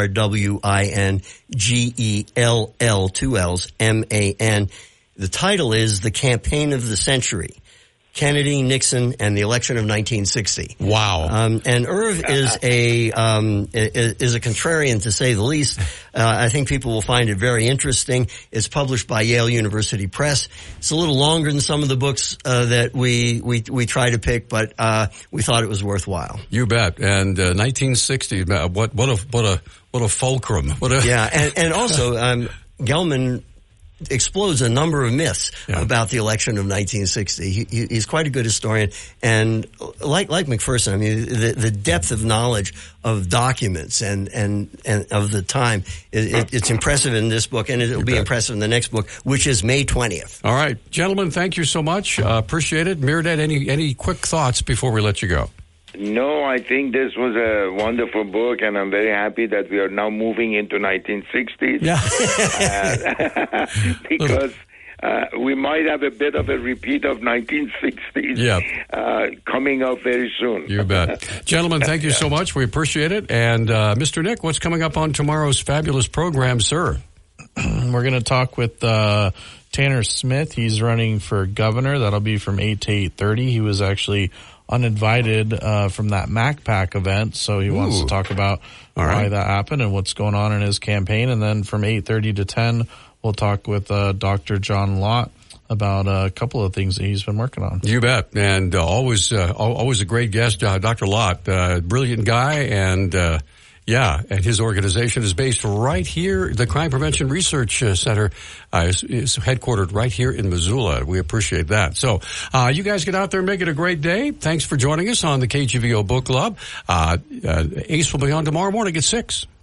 L: IRWINGELL, two L's, MAN. The title is The Campaign of the Century. Kennedy, Nixon, and the election of 1960.
C: Wow!
L: And Irv is a contrarian, to say the least. I think people will find it very interesting. It's published by Yale University Press. It's a little longer than some of the books that we try to pick, but we thought it was worthwhile.
C: You bet. And 1960. What a fulcrum!
L: And also Gellman explodes a number of myths about the election of 1960. He's quite a good historian, and like McPherson, I mean, the depth of knowledge of documents and of the time, it's impressive in this book, and it'll be impressive in the next book, which is May 20th.
C: All right, gentlemen, thank you so much. Appreciate it. Mirdad, any quick thoughts before we let you go?
O: No, I think this was a wonderful book, and I'm very happy that we are now moving into 1960s.
C: Yeah.
O: Because we might have a bit of a repeat of 1960s coming up very soon.
C: You bet. Gentlemen, thank you so much. We appreciate it. And Mr. Nick, what's coming up on tomorrow's fabulous program, sir?
W: We're going to talk with Tanner Smith. He's running for governor. That'll be from 8 to 8:30. He was actually uninvited from that MacPac event, so he wants to talk about why that happened and what's going on in his campaign. And then from 8:30 to 10, we'll talk with Dr. John Lott about a couple of things that he's been working on.
C: You bet. And always a great guest, Dr. Lott, brilliant guy, and and his organization is based right here. The Crime Prevention Research Center is headquartered right here in Missoula. We appreciate that. So you guys get out there and make it a great day. Thanks for joining us on the KGVO Book Club. Ace will be on tomorrow morning at 6.